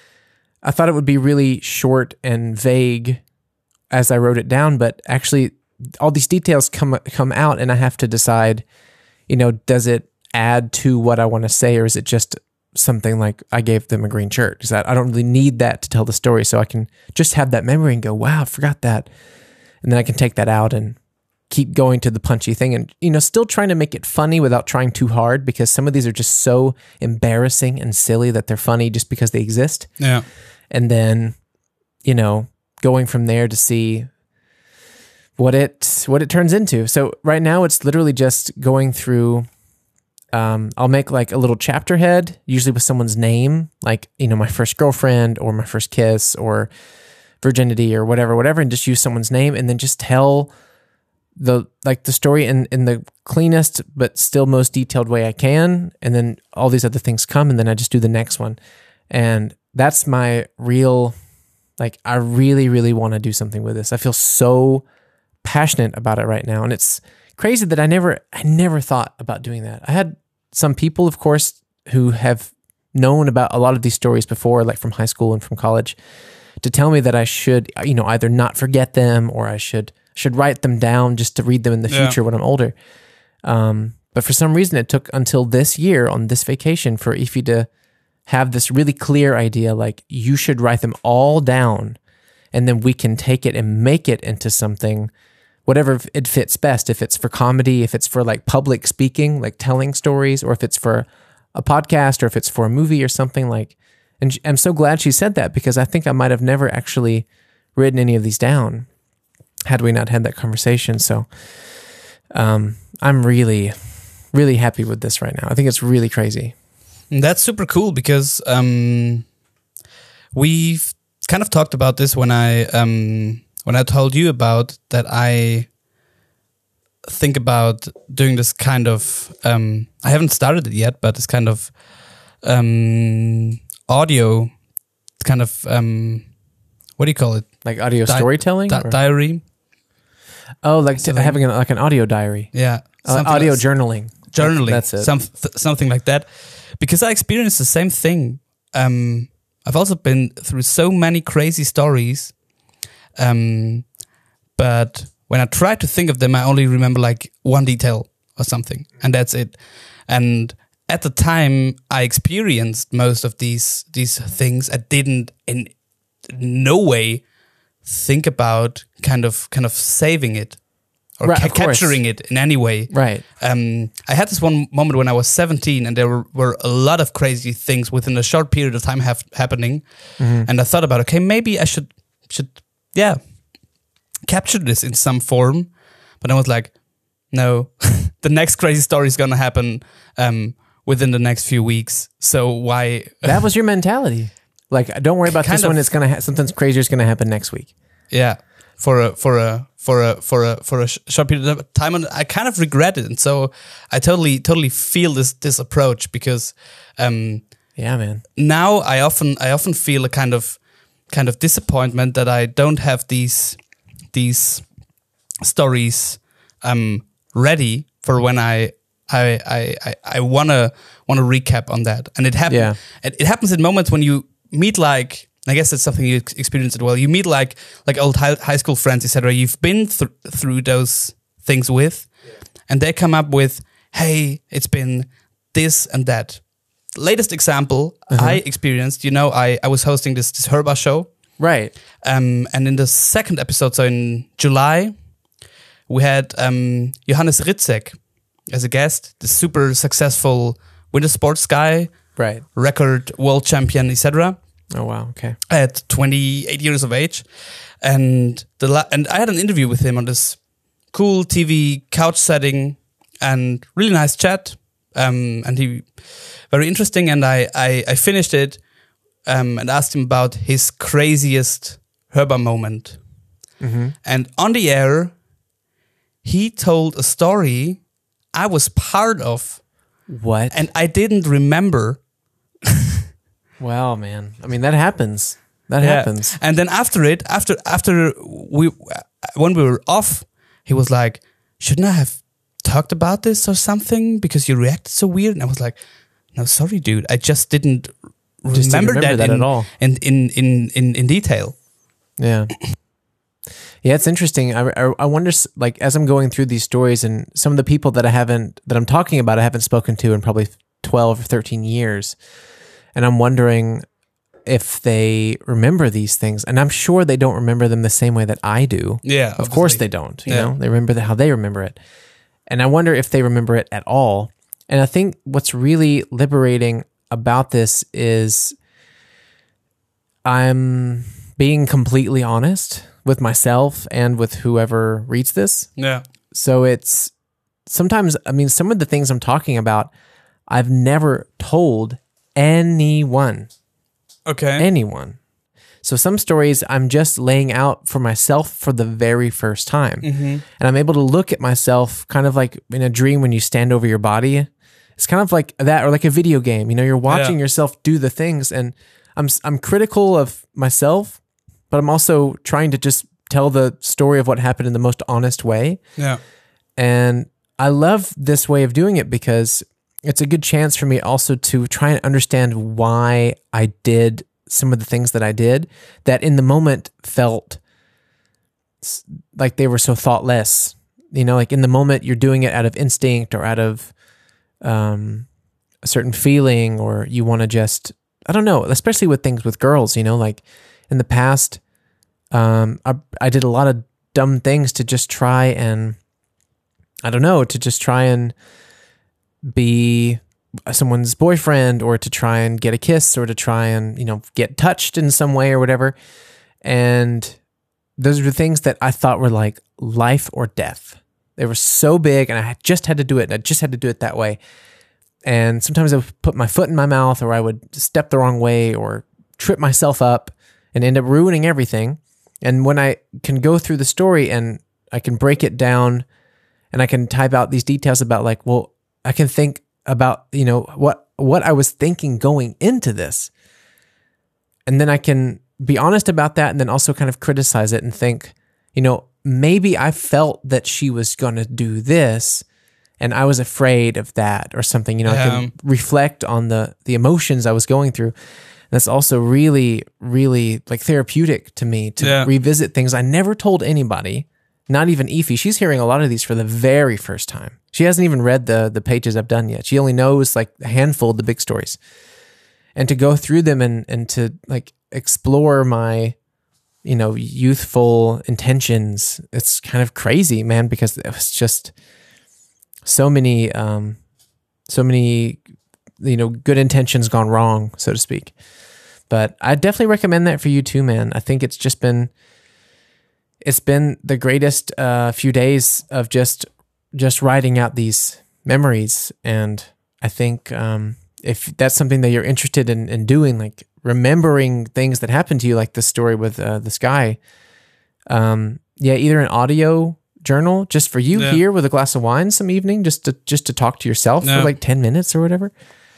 be really short and vague as I wrote it down, but actually all these details come out, and I have to decide, you know, does it add to what I want to say, or is it just something like I gave them a green shirt? Because I don't really need that to tell the story, so I can just have that memory and go, wow, I forgot that. And then I can take that out and keep going to the punchy thing, and, you know, still trying to make it funny without trying too hard, because some of these are just so embarrassing and silly that they're funny just because they exist. Yeah. And then, you know, going from there to see what it turns into. So right now it's literally just going through. I'll make like a little chapter head, usually with someone's name, like, you know, my first girlfriend or my first kiss or virginity or whatever, and just use someone's name, and then just tell the story in the cleanest but still most detailed way I can. And then all these other things come, and then I just do the next one. And that's my real, like, I really, really want to do something with this. I feel so passionate about it right now. And it's crazy that I never thought about doing that. I had some people, of course, who have known about a lot of these stories before, like from high school and from college, to tell me that I should, you know, either not forget them, or I should write them down just to read them in the future when I'm older. But for some reason, it took until this year on this vacation for Ify to have this really clear idea, like, you should write them all down, and then we can take it and make it into something, whatever it fits best. If it's for comedy, if it's for like public speaking, like telling stories, or if it's for a podcast, or if it's for a movie or something like. And I'm so glad she said that, because I think I might have never actually written any of these down had we not had that conversation. So I'm really, really happy with this right now. I think it's really crazy. That's super cool, because we've kind of talked about this when I told you about that. I think about doing this kind of I haven't started it yet, but it's kind of audio, kind of what do you call it? Like audio storytelling? Diary. Oh, like having an audio diary. Yeah. Audio journaling. Journaling. That's it. Something like that. Because I experienced the same thing. I've also been through so many crazy stories. But when I try to think of them, I only remember like one detail or something, and that's it. And at the time I experienced most of these things, I didn't in no way think about kind of saving it or capturing it in any way. Right. I had this one moment when I was 17, and there were a lot of crazy things within a short period of time happening. Mm-hmm. And I thought about, okay, maybe I should capture this in some form. But I was like, no, the next crazy story is going to happen within the next few weeks. So why? That was your mentality. Like, don't worry about this one. It's gonna something crazier is gonna happen next week. Yeah, for a short period of time, and I kind of regret it. And so I totally feel this approach, because yeah, man. Now I often feel a kind of disappointment that I don't have these stories ready for when I wanna recap on that. And it happens. Yeah. It happens in moments when you meet, like, I guess that's something you experience as well. You meet like old high school friends, etc. You've been through those things with, and they come up with, "Hey, it's been this and that." Latest example I experienced. You know, I was hosting this Hörbar show, right? And in the second episode, so in July, we had Johannes Ritzek as a guest, the super successful winter sports guy, Right. record world champion, etc. Oh wow. Okay. At 28 years of age, and and I had an interview with him on this cool TV couch setting, and really nice chat. And he very interesting. And I finished it and asked him about his craziest Herba moment. Mm-hmm. And on the air, he told a story I was part of, What? and I didn't remember. Wow, man. I mean, that happens. That Yeah. happens. And then after when we were off, he was like, "Shouldn't I have talked about this or something because you reacted so weird?" And I was like, "No, sorry, dude. I just didn't remember that at all. in detail." Yeah. Yeah, it's interesting. I wonder, like, as I'm going through these stories and some of the people that I'm talking about, I haven't spoken to in probably 12 or 13 years. And I'm wondering if they remember these things. And I'm sure they don't remember them the same way that I do. Yeah, Of course they don't. You Yeah. know, they remember how they remember it. And I wonder if they remember it at all. And I think what's really liberating about this is I'm being completely honest with myself and with whoever reads this. Yeah. So it's sometimes, I mean, some of the things I'm talking about, I've never told anyone. Okay. So some stories I'm just laying out for myself for the very first time. Mm-hmm. And I'm able to look at myself kind of like in a dream when you stand over your body. It's kind of like that, or like a video game. You know, you're watching yourself do the things, and I'm critical of myself, but I'm also trying to just tell the story of what happened in the most honest way. Yeah. And I love this way of doing it because it's a good chance for me also to try and understand why I did some of the things that I did that in the moment felt like they were so thoughtless. You know, like in the moment you're doing it out of instinct or out of a certain feeling, or you want to just, I don't know, especially with things with girls, you know, like in the past, I did a lot of dumb things to just try and, I don't know, to just try and be someone's boyfriend, or to try and get a kiss, or to try and, you know, get touched in some way or whatever. And those were things that I thought were like life or death. They were so big, and I just had to do it, and I just had to do it that way. And sometimes I would put my foot in my mouth, or I would step the wrong way, or trip myself up and end up ruining everything. And when I can go through the story and I can break it down, and I can type out these details about, like, well, I can think about, you know, what I was thinking going into this. And then I can be honest about that, and then also kind of criticize it and think, you know, maybe I felt that she was going to do this and I was afraid of that or something. You know, I can reflect on the emotions I was going through. And that's also really, really like therapeutic to me to revisit things I never told anybody. Not even Efi. She's hearing a lot of these for the very first time. She hasn't even read the pages I've done yet. She only knows like a handful of the big stories. And to go through them and to like explore my, you know, youthful intentions, it's kind of crazy, man, because it was just so many, you know, good intentions gone wrong, so to speak. But I definitely recommend that for you too, man. I think it's been the greatest few days of just writing out these memories. And I think if that's something that you're interested in doing, like remembering things that happened to you, like the story with this guy, either an audio journal just for you here with a glass of wine some evening, just to talk to yourself for like 10 minutes or whatever,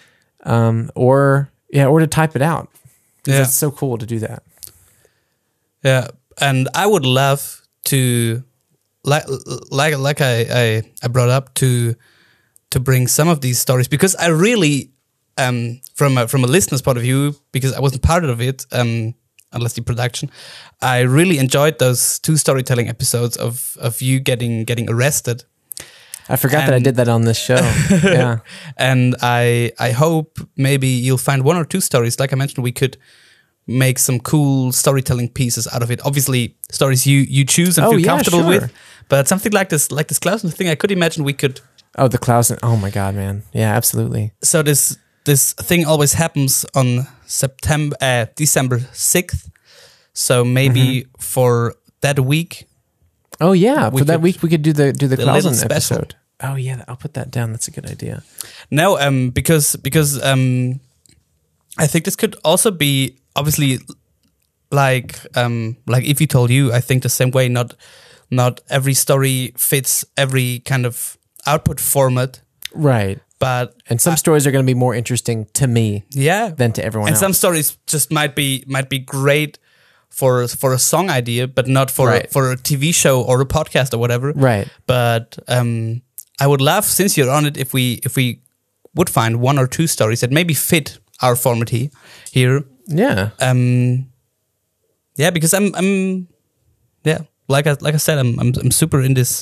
or to type it out. It's so cool to do that. Yeah. And I would love to, like I brought up, to bring some of these stories, because I really, from a listener's point of view, because I wasn't part of it, unless the production, I really enjoyed those 2 storytelling episodes of you getting arrested. I forgot that I did that on this show. Yeah. And I hope maybe you'll find 1 or 2 stories. Like I mentioned, we could make some cool storytelling pieces out of it. Obviously, stories you choose and feel comfortable with. But something like this Klausner thing, I could imagine we could Oh, the Klausen. Oh my God, man. Yeah, absolutely. So this thing always happens on December 6th. So maybe for that week. Oh yeah, for that could week we could do the little Klausen special. episode. Oh yeah, I'll put that down. That's a good idea. No, because I think this could also be obviously like if you told you, I think the same way. Not every story fits every kind of output format, Right. but And some stories are going to be more interesting to me yeah, than to everyone and else. some stories just might be great for a song idea, but not for Right. for a TV show or a podcast or whatever. Right. But I would love, since you're on it, if we would find one or two stories that maybe fit our format here. Yeah. Yeah, because I'm yeah, like I said, I'm super in this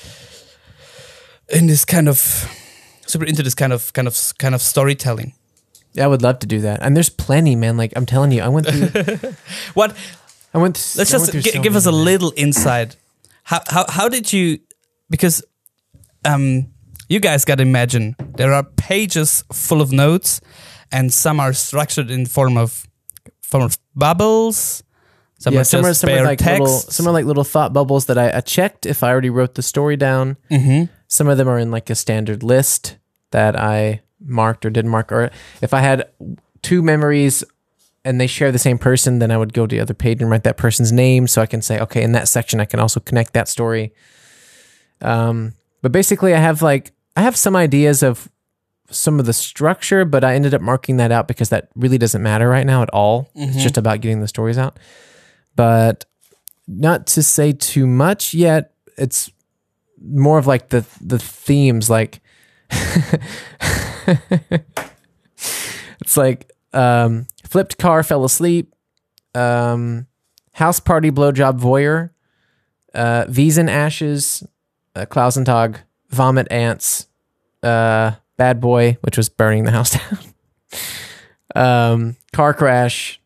kind of super into this kind of storytelling. Yeah, I would love to do that. And there's plenty, man. Like I'm telling you, I went through. What? I went. Let's I just went through so give us a many, man. little insight. How did you? Because you guys got to imagine there are pages full of notes, and some are structured in form of bubbles. Some Yeah, are some are just bare like text. some are like little thought bubbles that I checked if I already wrote the story down. Mm-hmm. Some of them are in like a standard list that I marked or didn't mark. Or if I had two memories and they share the same person, then I would go to the other page and write that person's name so I can say, okay, in that section I can also connect that story. But basically I have some ideas of some of the structure, but I ended up marking that out because that really doesn't matter right now at all. It's just about getting the stories out. But not to say too much yet, it's more of like the themes, like it's like flipped car, fell asleep, house party, blowjob, voyeur, Wiesen ashes, Klausentag, vomit ants, bad boy, which was burning the house down, car crash,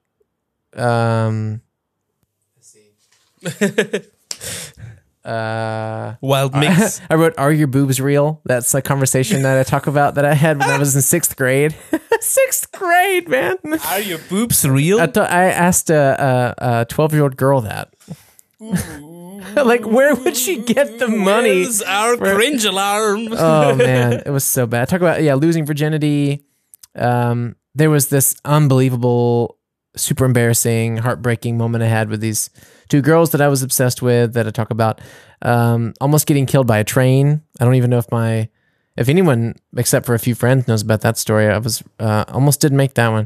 Wild mix. I wrote, "Are your boobs real?" That's a conversation that I talk about that I had when I was in 6th grade. 6th grade, man. Are your boobs real? I asked a 12-year-old girl that. Like, where would she get the money? Where's our cringe alarm? Oh man, it was so bad. Talk about losing virginity. There was this unbelievable, super embarrassing, heartbreaking moment I had with these two girls that I was obsessed with that I talk about. Almost getting killed by a train. I don't even know if anyone except for a few friends knows about that story. I was almost didn't make that one.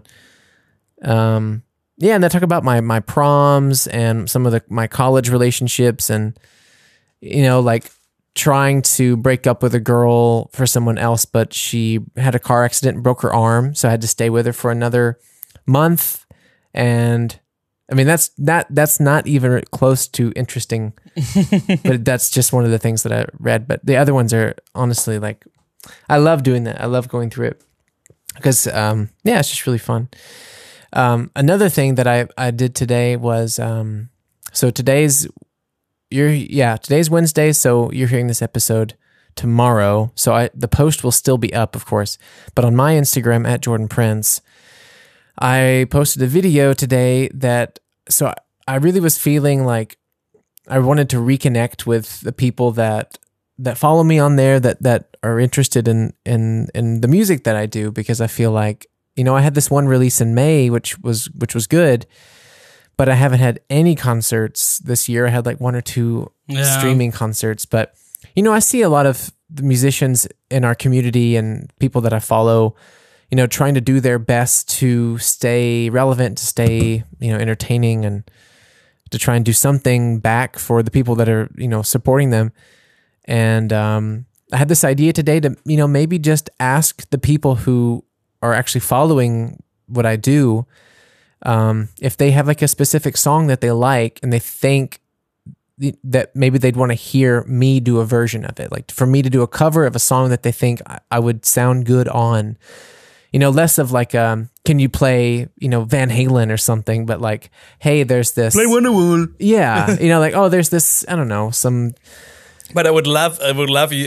Yeah, and I talk about my proms and some of my college relationships, and like trying to break up with a girl for someone else, but she had a car accident and broke her arm, so I had to stay with her for another month. And I mean, that's not even close to interesting, but that's just one of the things that I read. But the other ones are honestly like, I love doing that. I love going through it because, it's just really fun. Another thing that I did today was, so today's Wednesday. So you're hearing this episode tomorrow. So the post will still be up, of course, but on my Instagram at Jordan Prince, I posted a video today so I really was feeling like I wanted to reconnect with the people that follow me on there, that are interested in the music that I do, because I feel like, I had this one release in May, which was good, but I haven't had any concerts this year. I had like one or two streaming concerts, but I see a lot of the musicians in our community and people that I follow, trying to do their best to stay relevant, to stay, entertaining, and to try and do something back for the people that are, supporting them. And I had this idea today to, maybe just ask the people who are actually following what I do, if they have like a specific song that they like and they think that maybe they'd want to hear me do a version of it, like for me to do a cover of a song that they think I would sound good on. Less of like, can you play, Van Halen or something, but like, hey, there's this. Play Wonderwall. Yeah. Like, oh, there's this, I don't know, some But I would love you.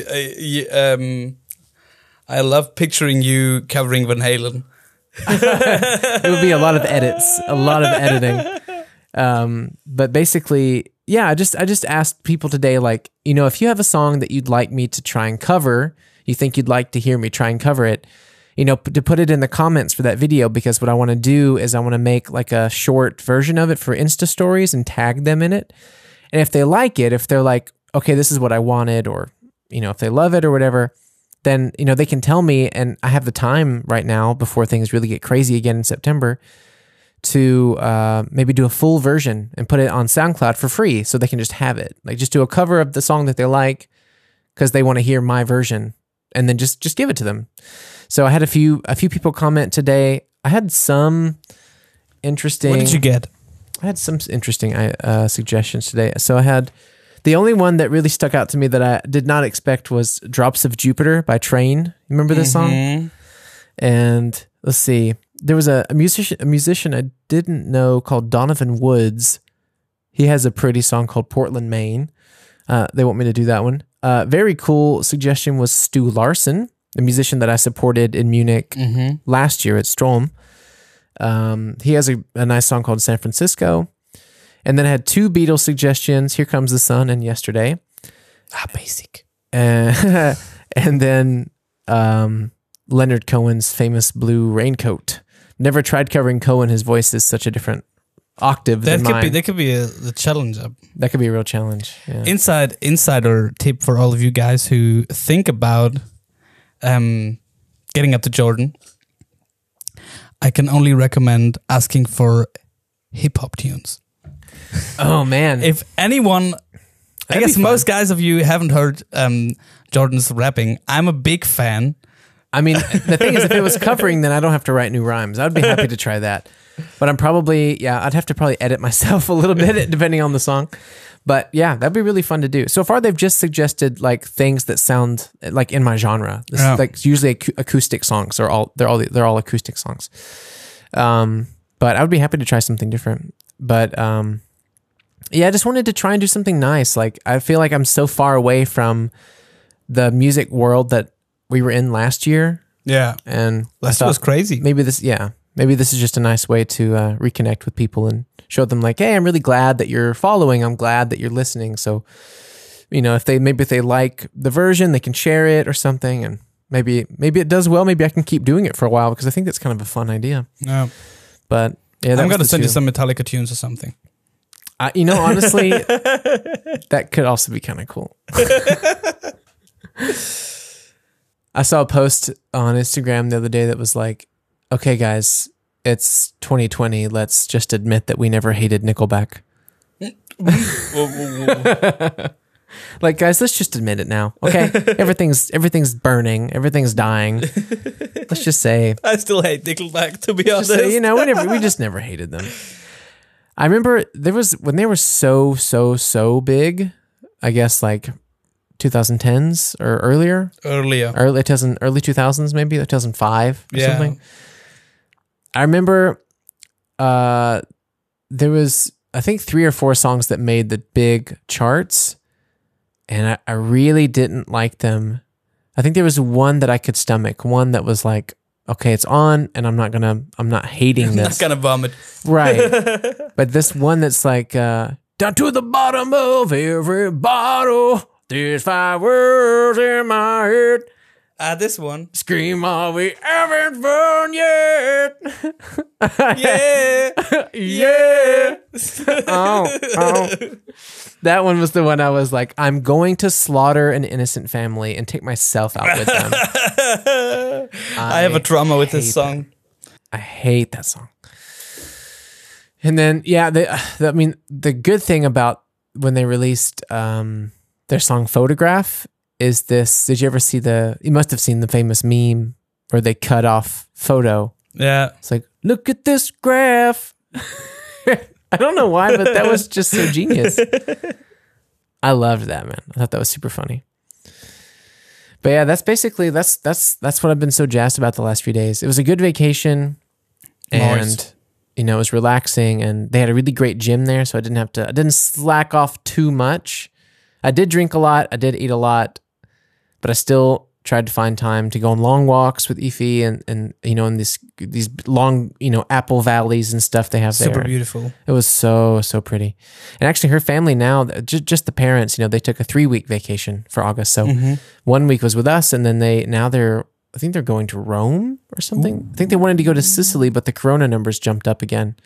I love picturing you covering Van Halen. It would be a lot of edits, a lot of editing. But basically, yeah, I just asked people today, like, you know, if you have a song that you'd like me to try and cover, you think you'd like to hear me try and cover it, you know, to put it in the comments for that video, because what I want to do is I want to make like a short version of it for Insta stories and tag them in it. And if they like it, if they're like, okay, this is what I wanted, or, you know, if they love it or whatever, then, you know, they can tell me, and I have the time right now before things really get crazy again in September to maybe do a full version and put it on SoundCloud for free so they can just have it. Like, just do a cover of the song that they like because they want to hear my version, and then just give it to them. So I had a few people comment today. I had some interesting... What did you get? I had some interesting suggestions today. So I had... The only one that really stuck out to me that I did not expect was Drops of Jupiter by Train. Remember this song? And let's see. There was a musician I didn't know called Donovan Woods. He has a pretty song called Portland, Maine. They want me to do that one. Very cool suggestion was Stu Larson, the musician that I supported in Munich last year at Strom. He has a nice song called San Francisco. And then I had 2 Beatles suggestions, Here Comes the Sun and Yesterday. Basic. And then Leonard Cohen's famous Blue Raincoat. Never tried covering Cohen. His voice is such a different octave than mine. That could be the challenge. That could be a real challenge. Yeah. Insider tip for all of you guys who think about getting up to Jordan. I can only recommend asking for hip-hop tunes. Oh, man. If anyone... I guess most guys of you haven't heard Jordan's rapping. I'm a big fan. I mean, the thing is, if it was covering, then I don't have to write new rhymes. I'd be happy to try that. But I'd have to probably edit myself a little bit depending on the song. But yeah, that'd be really fun to do. So far, they've just suggested like things that sound like in my genre. This is like usually acoustic songs. They're all acoustic songs. But I would be happy to try something different. But yeah, I just wanted to try and do something nice. Like, I feel like I'm so far away from the music world that we were in last year. Yeah. And last year was crazy. Maybe this is just a nice way to reconnect with people and show them like, hey, I'm really glad that you're following. I'm glad that you're listening. So, you know, if they like the version, they can share it or something. And maybe it does well. Maybe I can keep doing it for a while, because I think that's kind of a fun idea. Yeah. But yeah, I'm going to send you some Metallica tunes or something. You know, honestly, that could also be kind of cool. I saw a post on Instagram the other day that was like, okay, guys, it's 2020. Let's just admit that we never hated Nickelback. Like, guys, let's just admit it now. Okay. Everything's burning. Everything's dying. Let's just say. I still hate Nickelback, to be honest. Say, you know, we just never hated them. I remember when they were so big, I guess like 2010s or earlier. Early 2000s, maybe 2005 or something. I remember there was, I think, 3 or 4 songs that made the big charts, and I really didn't like them. I think there was one that I could stomach, one that was like, okay, it's on, and I'm not hating this. I'm not gonna vomit. Right. But this one that's like, down to the bottom of every bottle, there's 5 words in my head. This one. Scream all we haven't fun yet. Yeah. Yeah. Oh. That one was the one I was like, I'm going to slaughter an innocent family and take myself out with them. I have a trauma with this song. I hate that song. And then, yeah, I mean, the good thing about when they released their song Photograph is this. Did you ever see you must have seen the famous meme where they cut off photo. Yeah. It's like, look at this graph. I don't know why, but that was just so genius. I loved that, man. I thought that was super funny. But yeah, that's basically that's what I've been so jazzed about the last few days. It was a good vacation, and you know, it was relaxing, and they had a really great gym there, so I didn't slack off too much. I did drink a lot. I did eat a lot, but I still tried to find time to go on long walks with Ify and in these long, apple valleys and stuff they have there. Super beautiful. It was so pretty. And actually her family now, just the parents, they took a 3-week vacation for August. So 1 week was with us, and then I think they're going to Rome or something. Ooh. I think they wanted to go to Sicily, but the corona numbers jumped up again.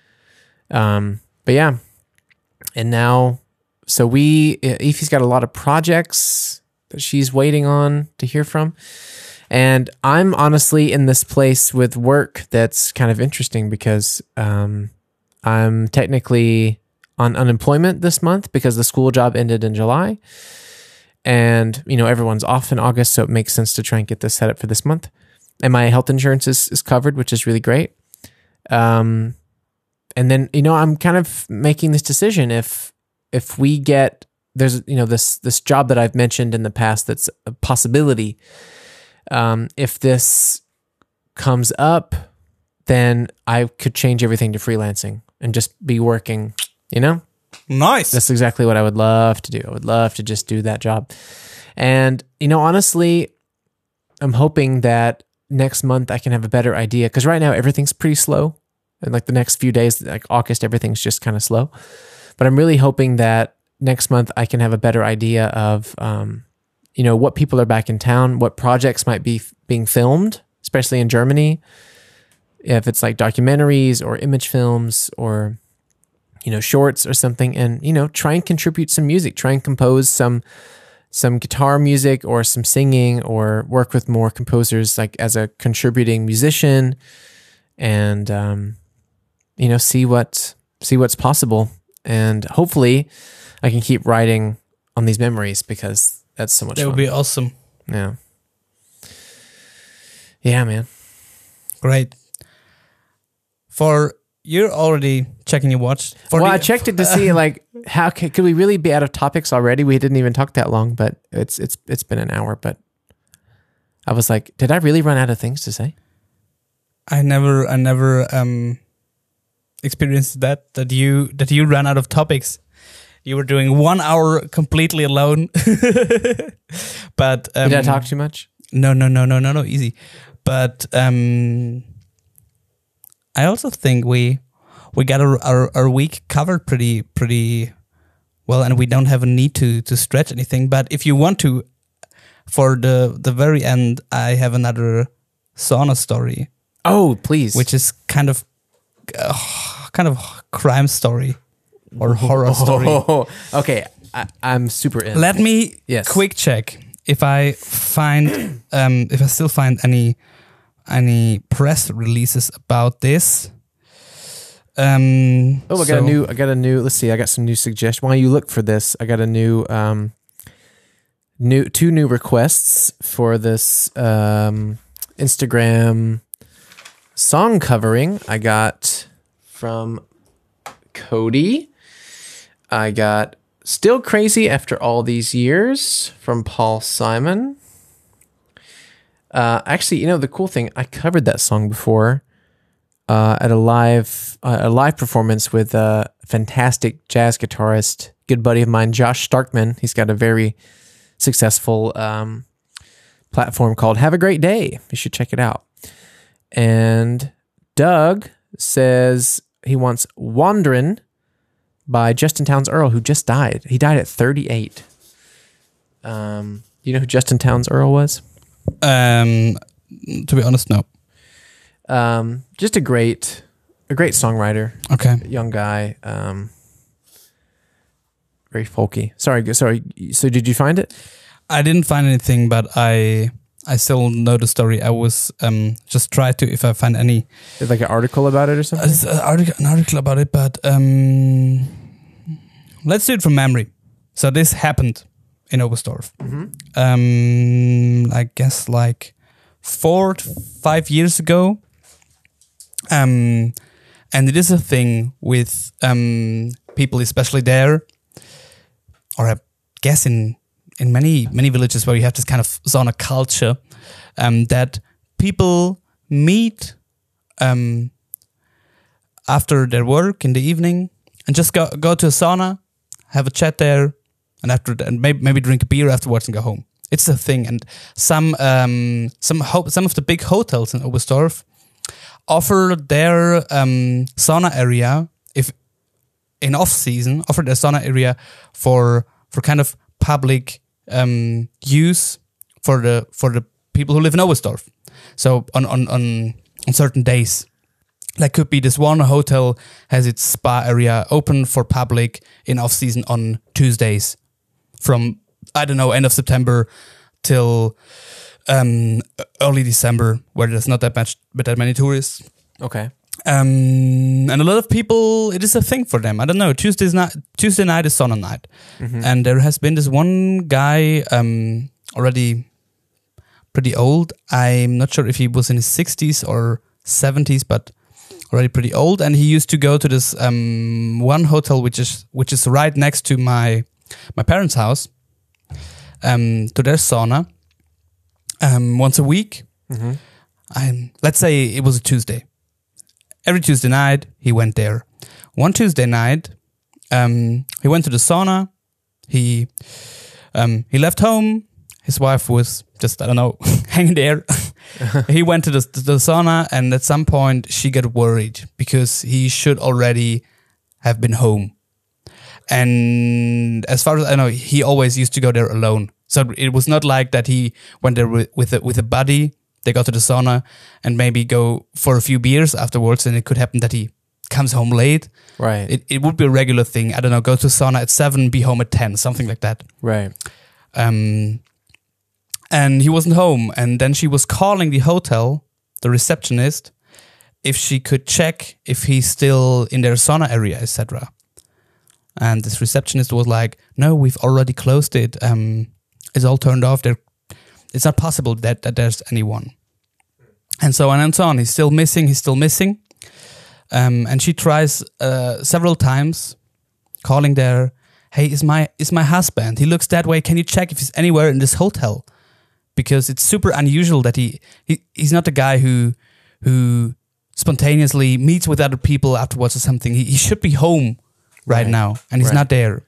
But yeah. And now, so Ify's got a lot of projects that she's waiting on to hear from. And I'm honestly in this place with work that's kind of interesting because I'm technically on unemployment this month because the school job ended in July. And, everyone's off in August, so it makes sense to try and get this set up for this month. And my health insurance is covered, which is really great. And then, I'm kind of making this decision if we get... There's this job that I've mentioned in the past that's a possibility. If this comes up, then I could change everything to freelancing and just be working, Nice. That's exactly what I would love to do. I would love to just do that job. And, honestly, I'm hoping that next month I can have a better idea because right now everything's pretty slow. And like the next few days, like August, everything's just kind of slow. But I'm really hoping that next month I can have a better idea of, what people are back in town, what projects might be being filmed, especially in Germany. If it's like documentaries or image films or, shorts or something, and, try and contribute some music, try and compose some guitar music or some singing or work with more composers like as a contributing musician and, see what's possible. And hopefully I can keep writing on these memories because that's so much fun. That would be awesome. Yeah. Yeah, man. Great. You're already checking your watch. I checked it to see how could we really be out of topics already? We didn't even talk that long, but it's been an hour. But I was like, did I really run out of things to say? I never experienced that you ran out of topics. You were doing 1 hour completely alone. But did I talk too much? No, easy. But I also think we got our week covered pretty well, and we don't have a need to stretch anything. But if you want to, for the very end, I have another sauna story. Oh, please! Which is kind of crime story. Or horror story. Okay, I'm super in. Let me quick check if I find if I still find any press releases about this. I got a new. Let's see. I got some new suggestions. While you look for this, I got a new 2 new requests for this Instagram song covering. I got from Cody. I got Still Crazy After All These Years from Paul Simon. Actually, the cool thing, I covered that song before at a live performance with a fantastic jazz guitarist, good buddy of mine, Josh Starkman. He's got a very successful platform called Have a Great Day. You should check it out. And Doug says he wants Wandrin' by Justin Townes Earl, who just died. He died at 38. You know who Justin Townes Earl was? To be honest, no. Just a great songwriter. Okay. Young guy. Very folky. Sorry. So did you find it? I didn't find anything, but I still know the story. I was just try to, if I find any, like an article about it or something. An article about it, but let's do it from memory. So this happened in Oberstdorf. Mm-hmm. I guess like 4 to 5 years ago. And it is a thing with people, especially there, or I guess in many villages where you have this kind of sauna culture, that people meet after their work in the evening and just go to a sauna, have a chat there, and after that, and maybe drink a beer afterwards and go home. It's a thing, and some of the big hotels in Oberstdorf offer their sauna area if in off season offer their sauna area for kind of public use for the people who live in Oberstdorf. So on certain days, like could be this one hotel has its spa area open for public in off season on Tuesdays from I don't know end of September till early December, where there's not that many tourists. Okay. And a lot of people, it is a thing for them. I don't know. Tuesday night is sauna night, and there has been this one guy already pretty old. I'm not sure if he was in his 60s or 70s, but already pretty old. And he used to go to this one hotel which is right next to my parents' house, to their sauna once a week. Let's say it was a Tuesday. Every Tuesday night he went there. One Tuesday night he went to the sauna. He left home. His wife was just, I don't know, hanging there. He went to the sauna, and at some point she got worried because he should already have been home. And as far as I know, he always used to go there alone. So it was not like that he went there with a buddy. They go to the sauna and maybe go for a few beers afterwards, and it could happen that he comes home late. Right. It would be a regular thing. I don't know, go to sauna at 7, be home at 10, something like that. Right. And he wasn't home. And then she was calling the hotel, the receptionist, if she could check if he's still in their sauna area, etc. And this receptionist was like, "No, we've already closed it. It's all turned off. It's not possible that there's anyone." And so on and so on. He's still missing. And she tries several times calling there, "Hey, is my husband? He looks that way. Can you check if he's anywhere in this hotel?" Because it's super unusual that he's not a guy who spontaneously meets with other people afterwards or something. He should be home right now, and he's not there.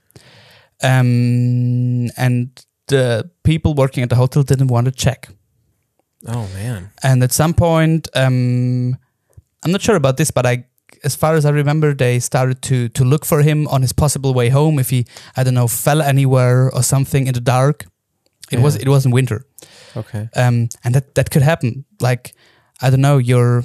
And the people working at the hotel didn't want to check. Oh man! And at some point, I'm not sure about this, but as far as I remember, they started to look for him on his possible way home. If he, I don't know, fell anywhere or something in the dark. It was in winter. Okay. And that could happen. Like, I don't know, you're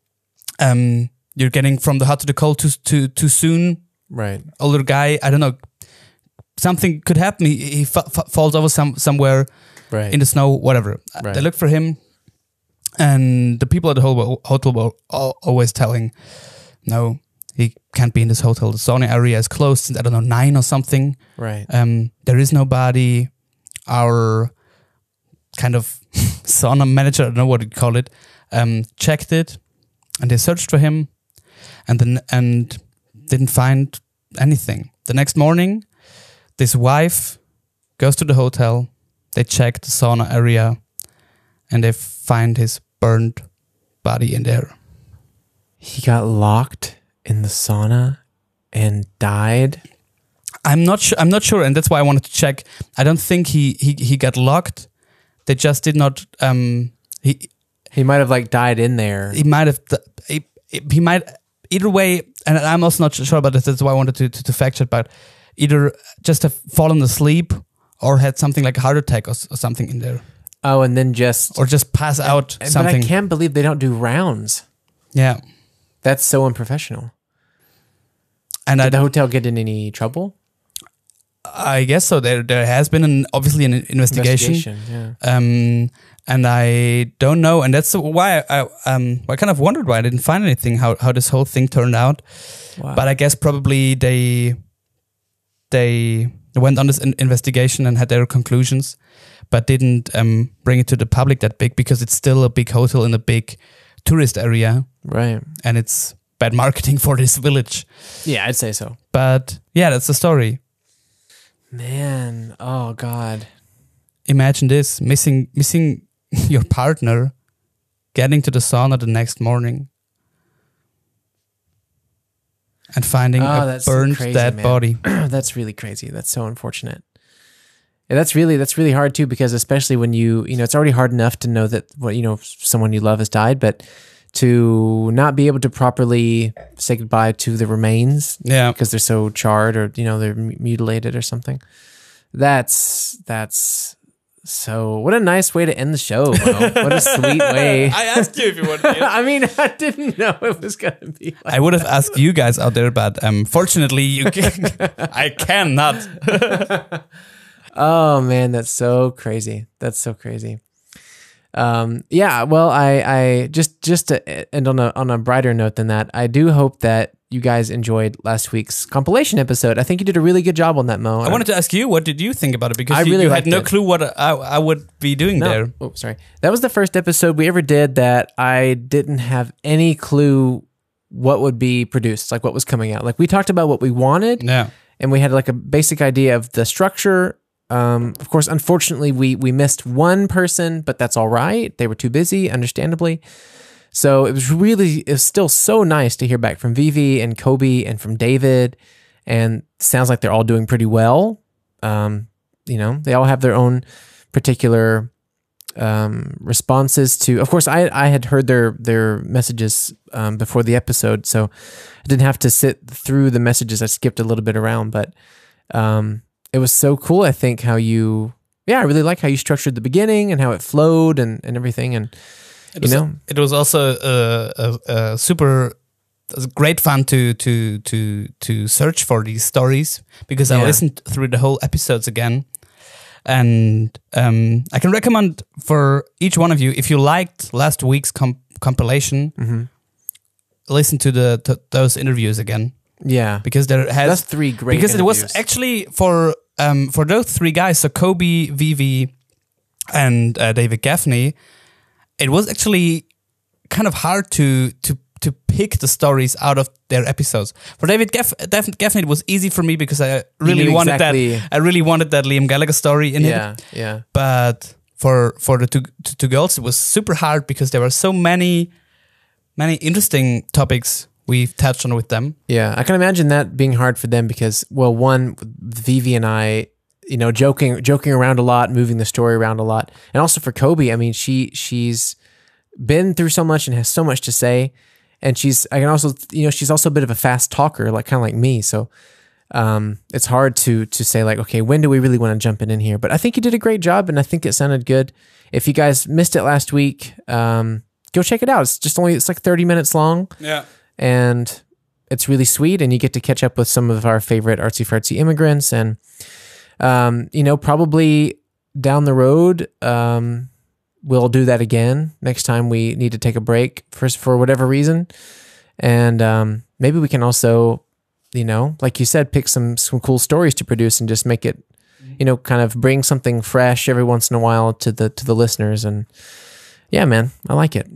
getting from the hot to the cold too soon. Right. Older guy, I don't know, something could happen. He falls over somewhere in the snow, whatever. Right. They look for him, and the people at the hotel were always telling, "No, he can't be in this hotel. The sauna area is closed since, I don't know, 9 or something. Right. There is nobody." Our kind of sauna manager, I don't know what you call it, checked it, and they searched for him, and didn't find anything. The next morning, this wife goes to the hotel. They check the sauna area, and they find his burned body in there. He got locked in the sauna and died. I'm not sure, and that's why I wanted to check. I don't think he got locked. They just did not. He might have like died in there. He might have. He might either way, and I'm also not sure about this. That's why I wanted to fact check. But either just have fallen asleep or had something like a heart attack or something in there. Oh, and then just pass out something. But I can't believe they don't do rounds. Yeah, that's so unprofessional. And did the hotel get in any trouble? I guess so. There has been obviously an investigation. Yeah. And I don't know, and that's why I kind of wondered why I didn't find anything how this whole thing turned out. Wow. But I guess probably they went on this investigation and had their conclusions, but didn't bring it to the public that big because it's still a big hotel in a big tourist area, right? And it's bad marketing for this village. Yeah, I'd say so. But yeah, that's the story. Man, oh God. Imagine this, missing your partner, getting to the sauna the next morning and finding a that's so burned crazy, dead man. body. That's really crazy. That's so unfortunate. that's really hard too, because especially when it's already hard enough to know that someone you love has died, but to not be able to properly say goodbye to the remains, because they're so charred or they're mutilated or something. That's so. What a nice way to end the show. Mo. What a sweet way. I asked you if you wanted to. I mean, I didn't know it was gonna be. Like I would have asked you guys out there, but fortunately, I cannot. Oh man, that's so crazy. Yeah, well, I just to end on a brighter note than that, I do hope that you guys enjoyed last week's compilation episode. I think you did a really good job on that, Mo. I wanted to ask you, what did you think about it? Because you had no clue what I would be doing there. Oh, sorry. That was the first episode we ever did that I didn't have any clue what would be produced, like what was coming out. Like we talked about what we wanted, and we had like a basic idea of the structure. Of course, unfortunately, we missed one person, but that's all right. They were too busy, understandably. So it was still so nice to hear back from Vivi and Kobe and from David, and it sounds like they're all doing pretty well. They all have their own particular responses to. Of course, I had heard their messages before the episode, so I didn't have to sit through the messages. I skipped a little bit around, but it was so cool. I think I really like how you structured the beginning and how it flowed and everything. And it was also a super great fun to search for these stories, because I listened through the whole episodes again, and I can recommend for each one of you, if you liked last week's compilation, listen to those interviews again. Yeah, because that's 3 great. Because interviews. It was actually for those 3 guys, so Kobe, Vivi, and David Gaffney. It was actually kind of hard to pick the stories out of their episodes. For David Gaffney, it was easy for me because I really wanted that Liam Gallagher story in it. Yeah. But for the two girls, it was super hard because there were so many interesting topics we've touched on with them. Yeah, I can imagine that being hard for them because, well, one, Vivi and I, joking around a lot, moving the story around a lot. And also for Kobe, I mean, she's been through so much and has so much to say. And she's also a bit of a fast talker, like kind of like me. So it's hard to say like, okay, when do we really want to jump in here? But I think you did a great job and I think it sounded good. If you guys missed it last week, go check it out. It's like 30 minutes long. Yeah. And it's really sweet. And you get to catch up with some of our favorite artsy fartsy immigrants and, probably down the road, we'll do that again next time we need to take a break for whatever reason. And maybe we can also, like you said, pick some cool stories to produce and just make it, kind of bring something fresh every once in a while to the listeners. And yeah, man, I like it.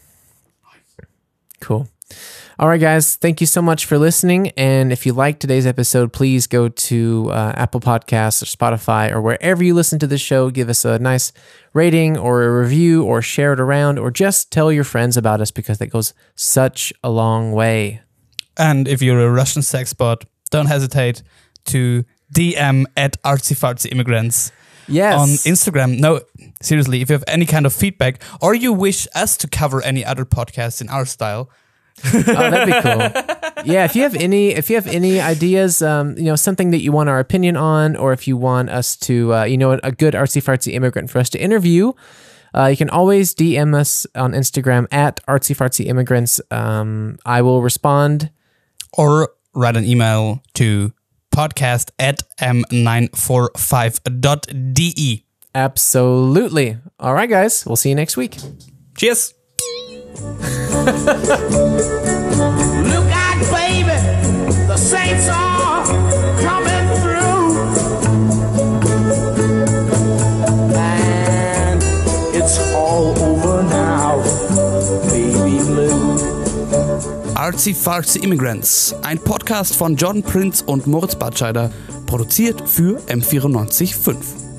Cool. All right, guys, thank you so much for listening. And if you liked today's episode, please go to Apple Podcasts or Spotify or wherever you listen to this show. Give us a nice rating or a review or share it around or just tell your friends about us because that goes such a long way. And if you're a Russian sex bot, don't hesitate to DM at artsyfartsyimmigrants. Yes. On Instagram. No, seriously, if you have any kind of feedback or you wish us to cover any other podcasts in our style, oh, that'd be cool. Yeah, if you have any ideas, something that you want our opinion on, or if you want us to, a good artsy fartsy immigrant for us to interview, you can always DM us on Instagram at artsy fartsy immigrants. I will respond, or write an email to podcast@m945.de. Absolutely. All right, guys. We'll see you next week. Cheers. Look out, baby, the saints are coming through, and it's all over now, baby blue. Artsy Fartsy Immigrants, ein Podcast von John Prinz und Moritz Batscheider, produziert für M94.5.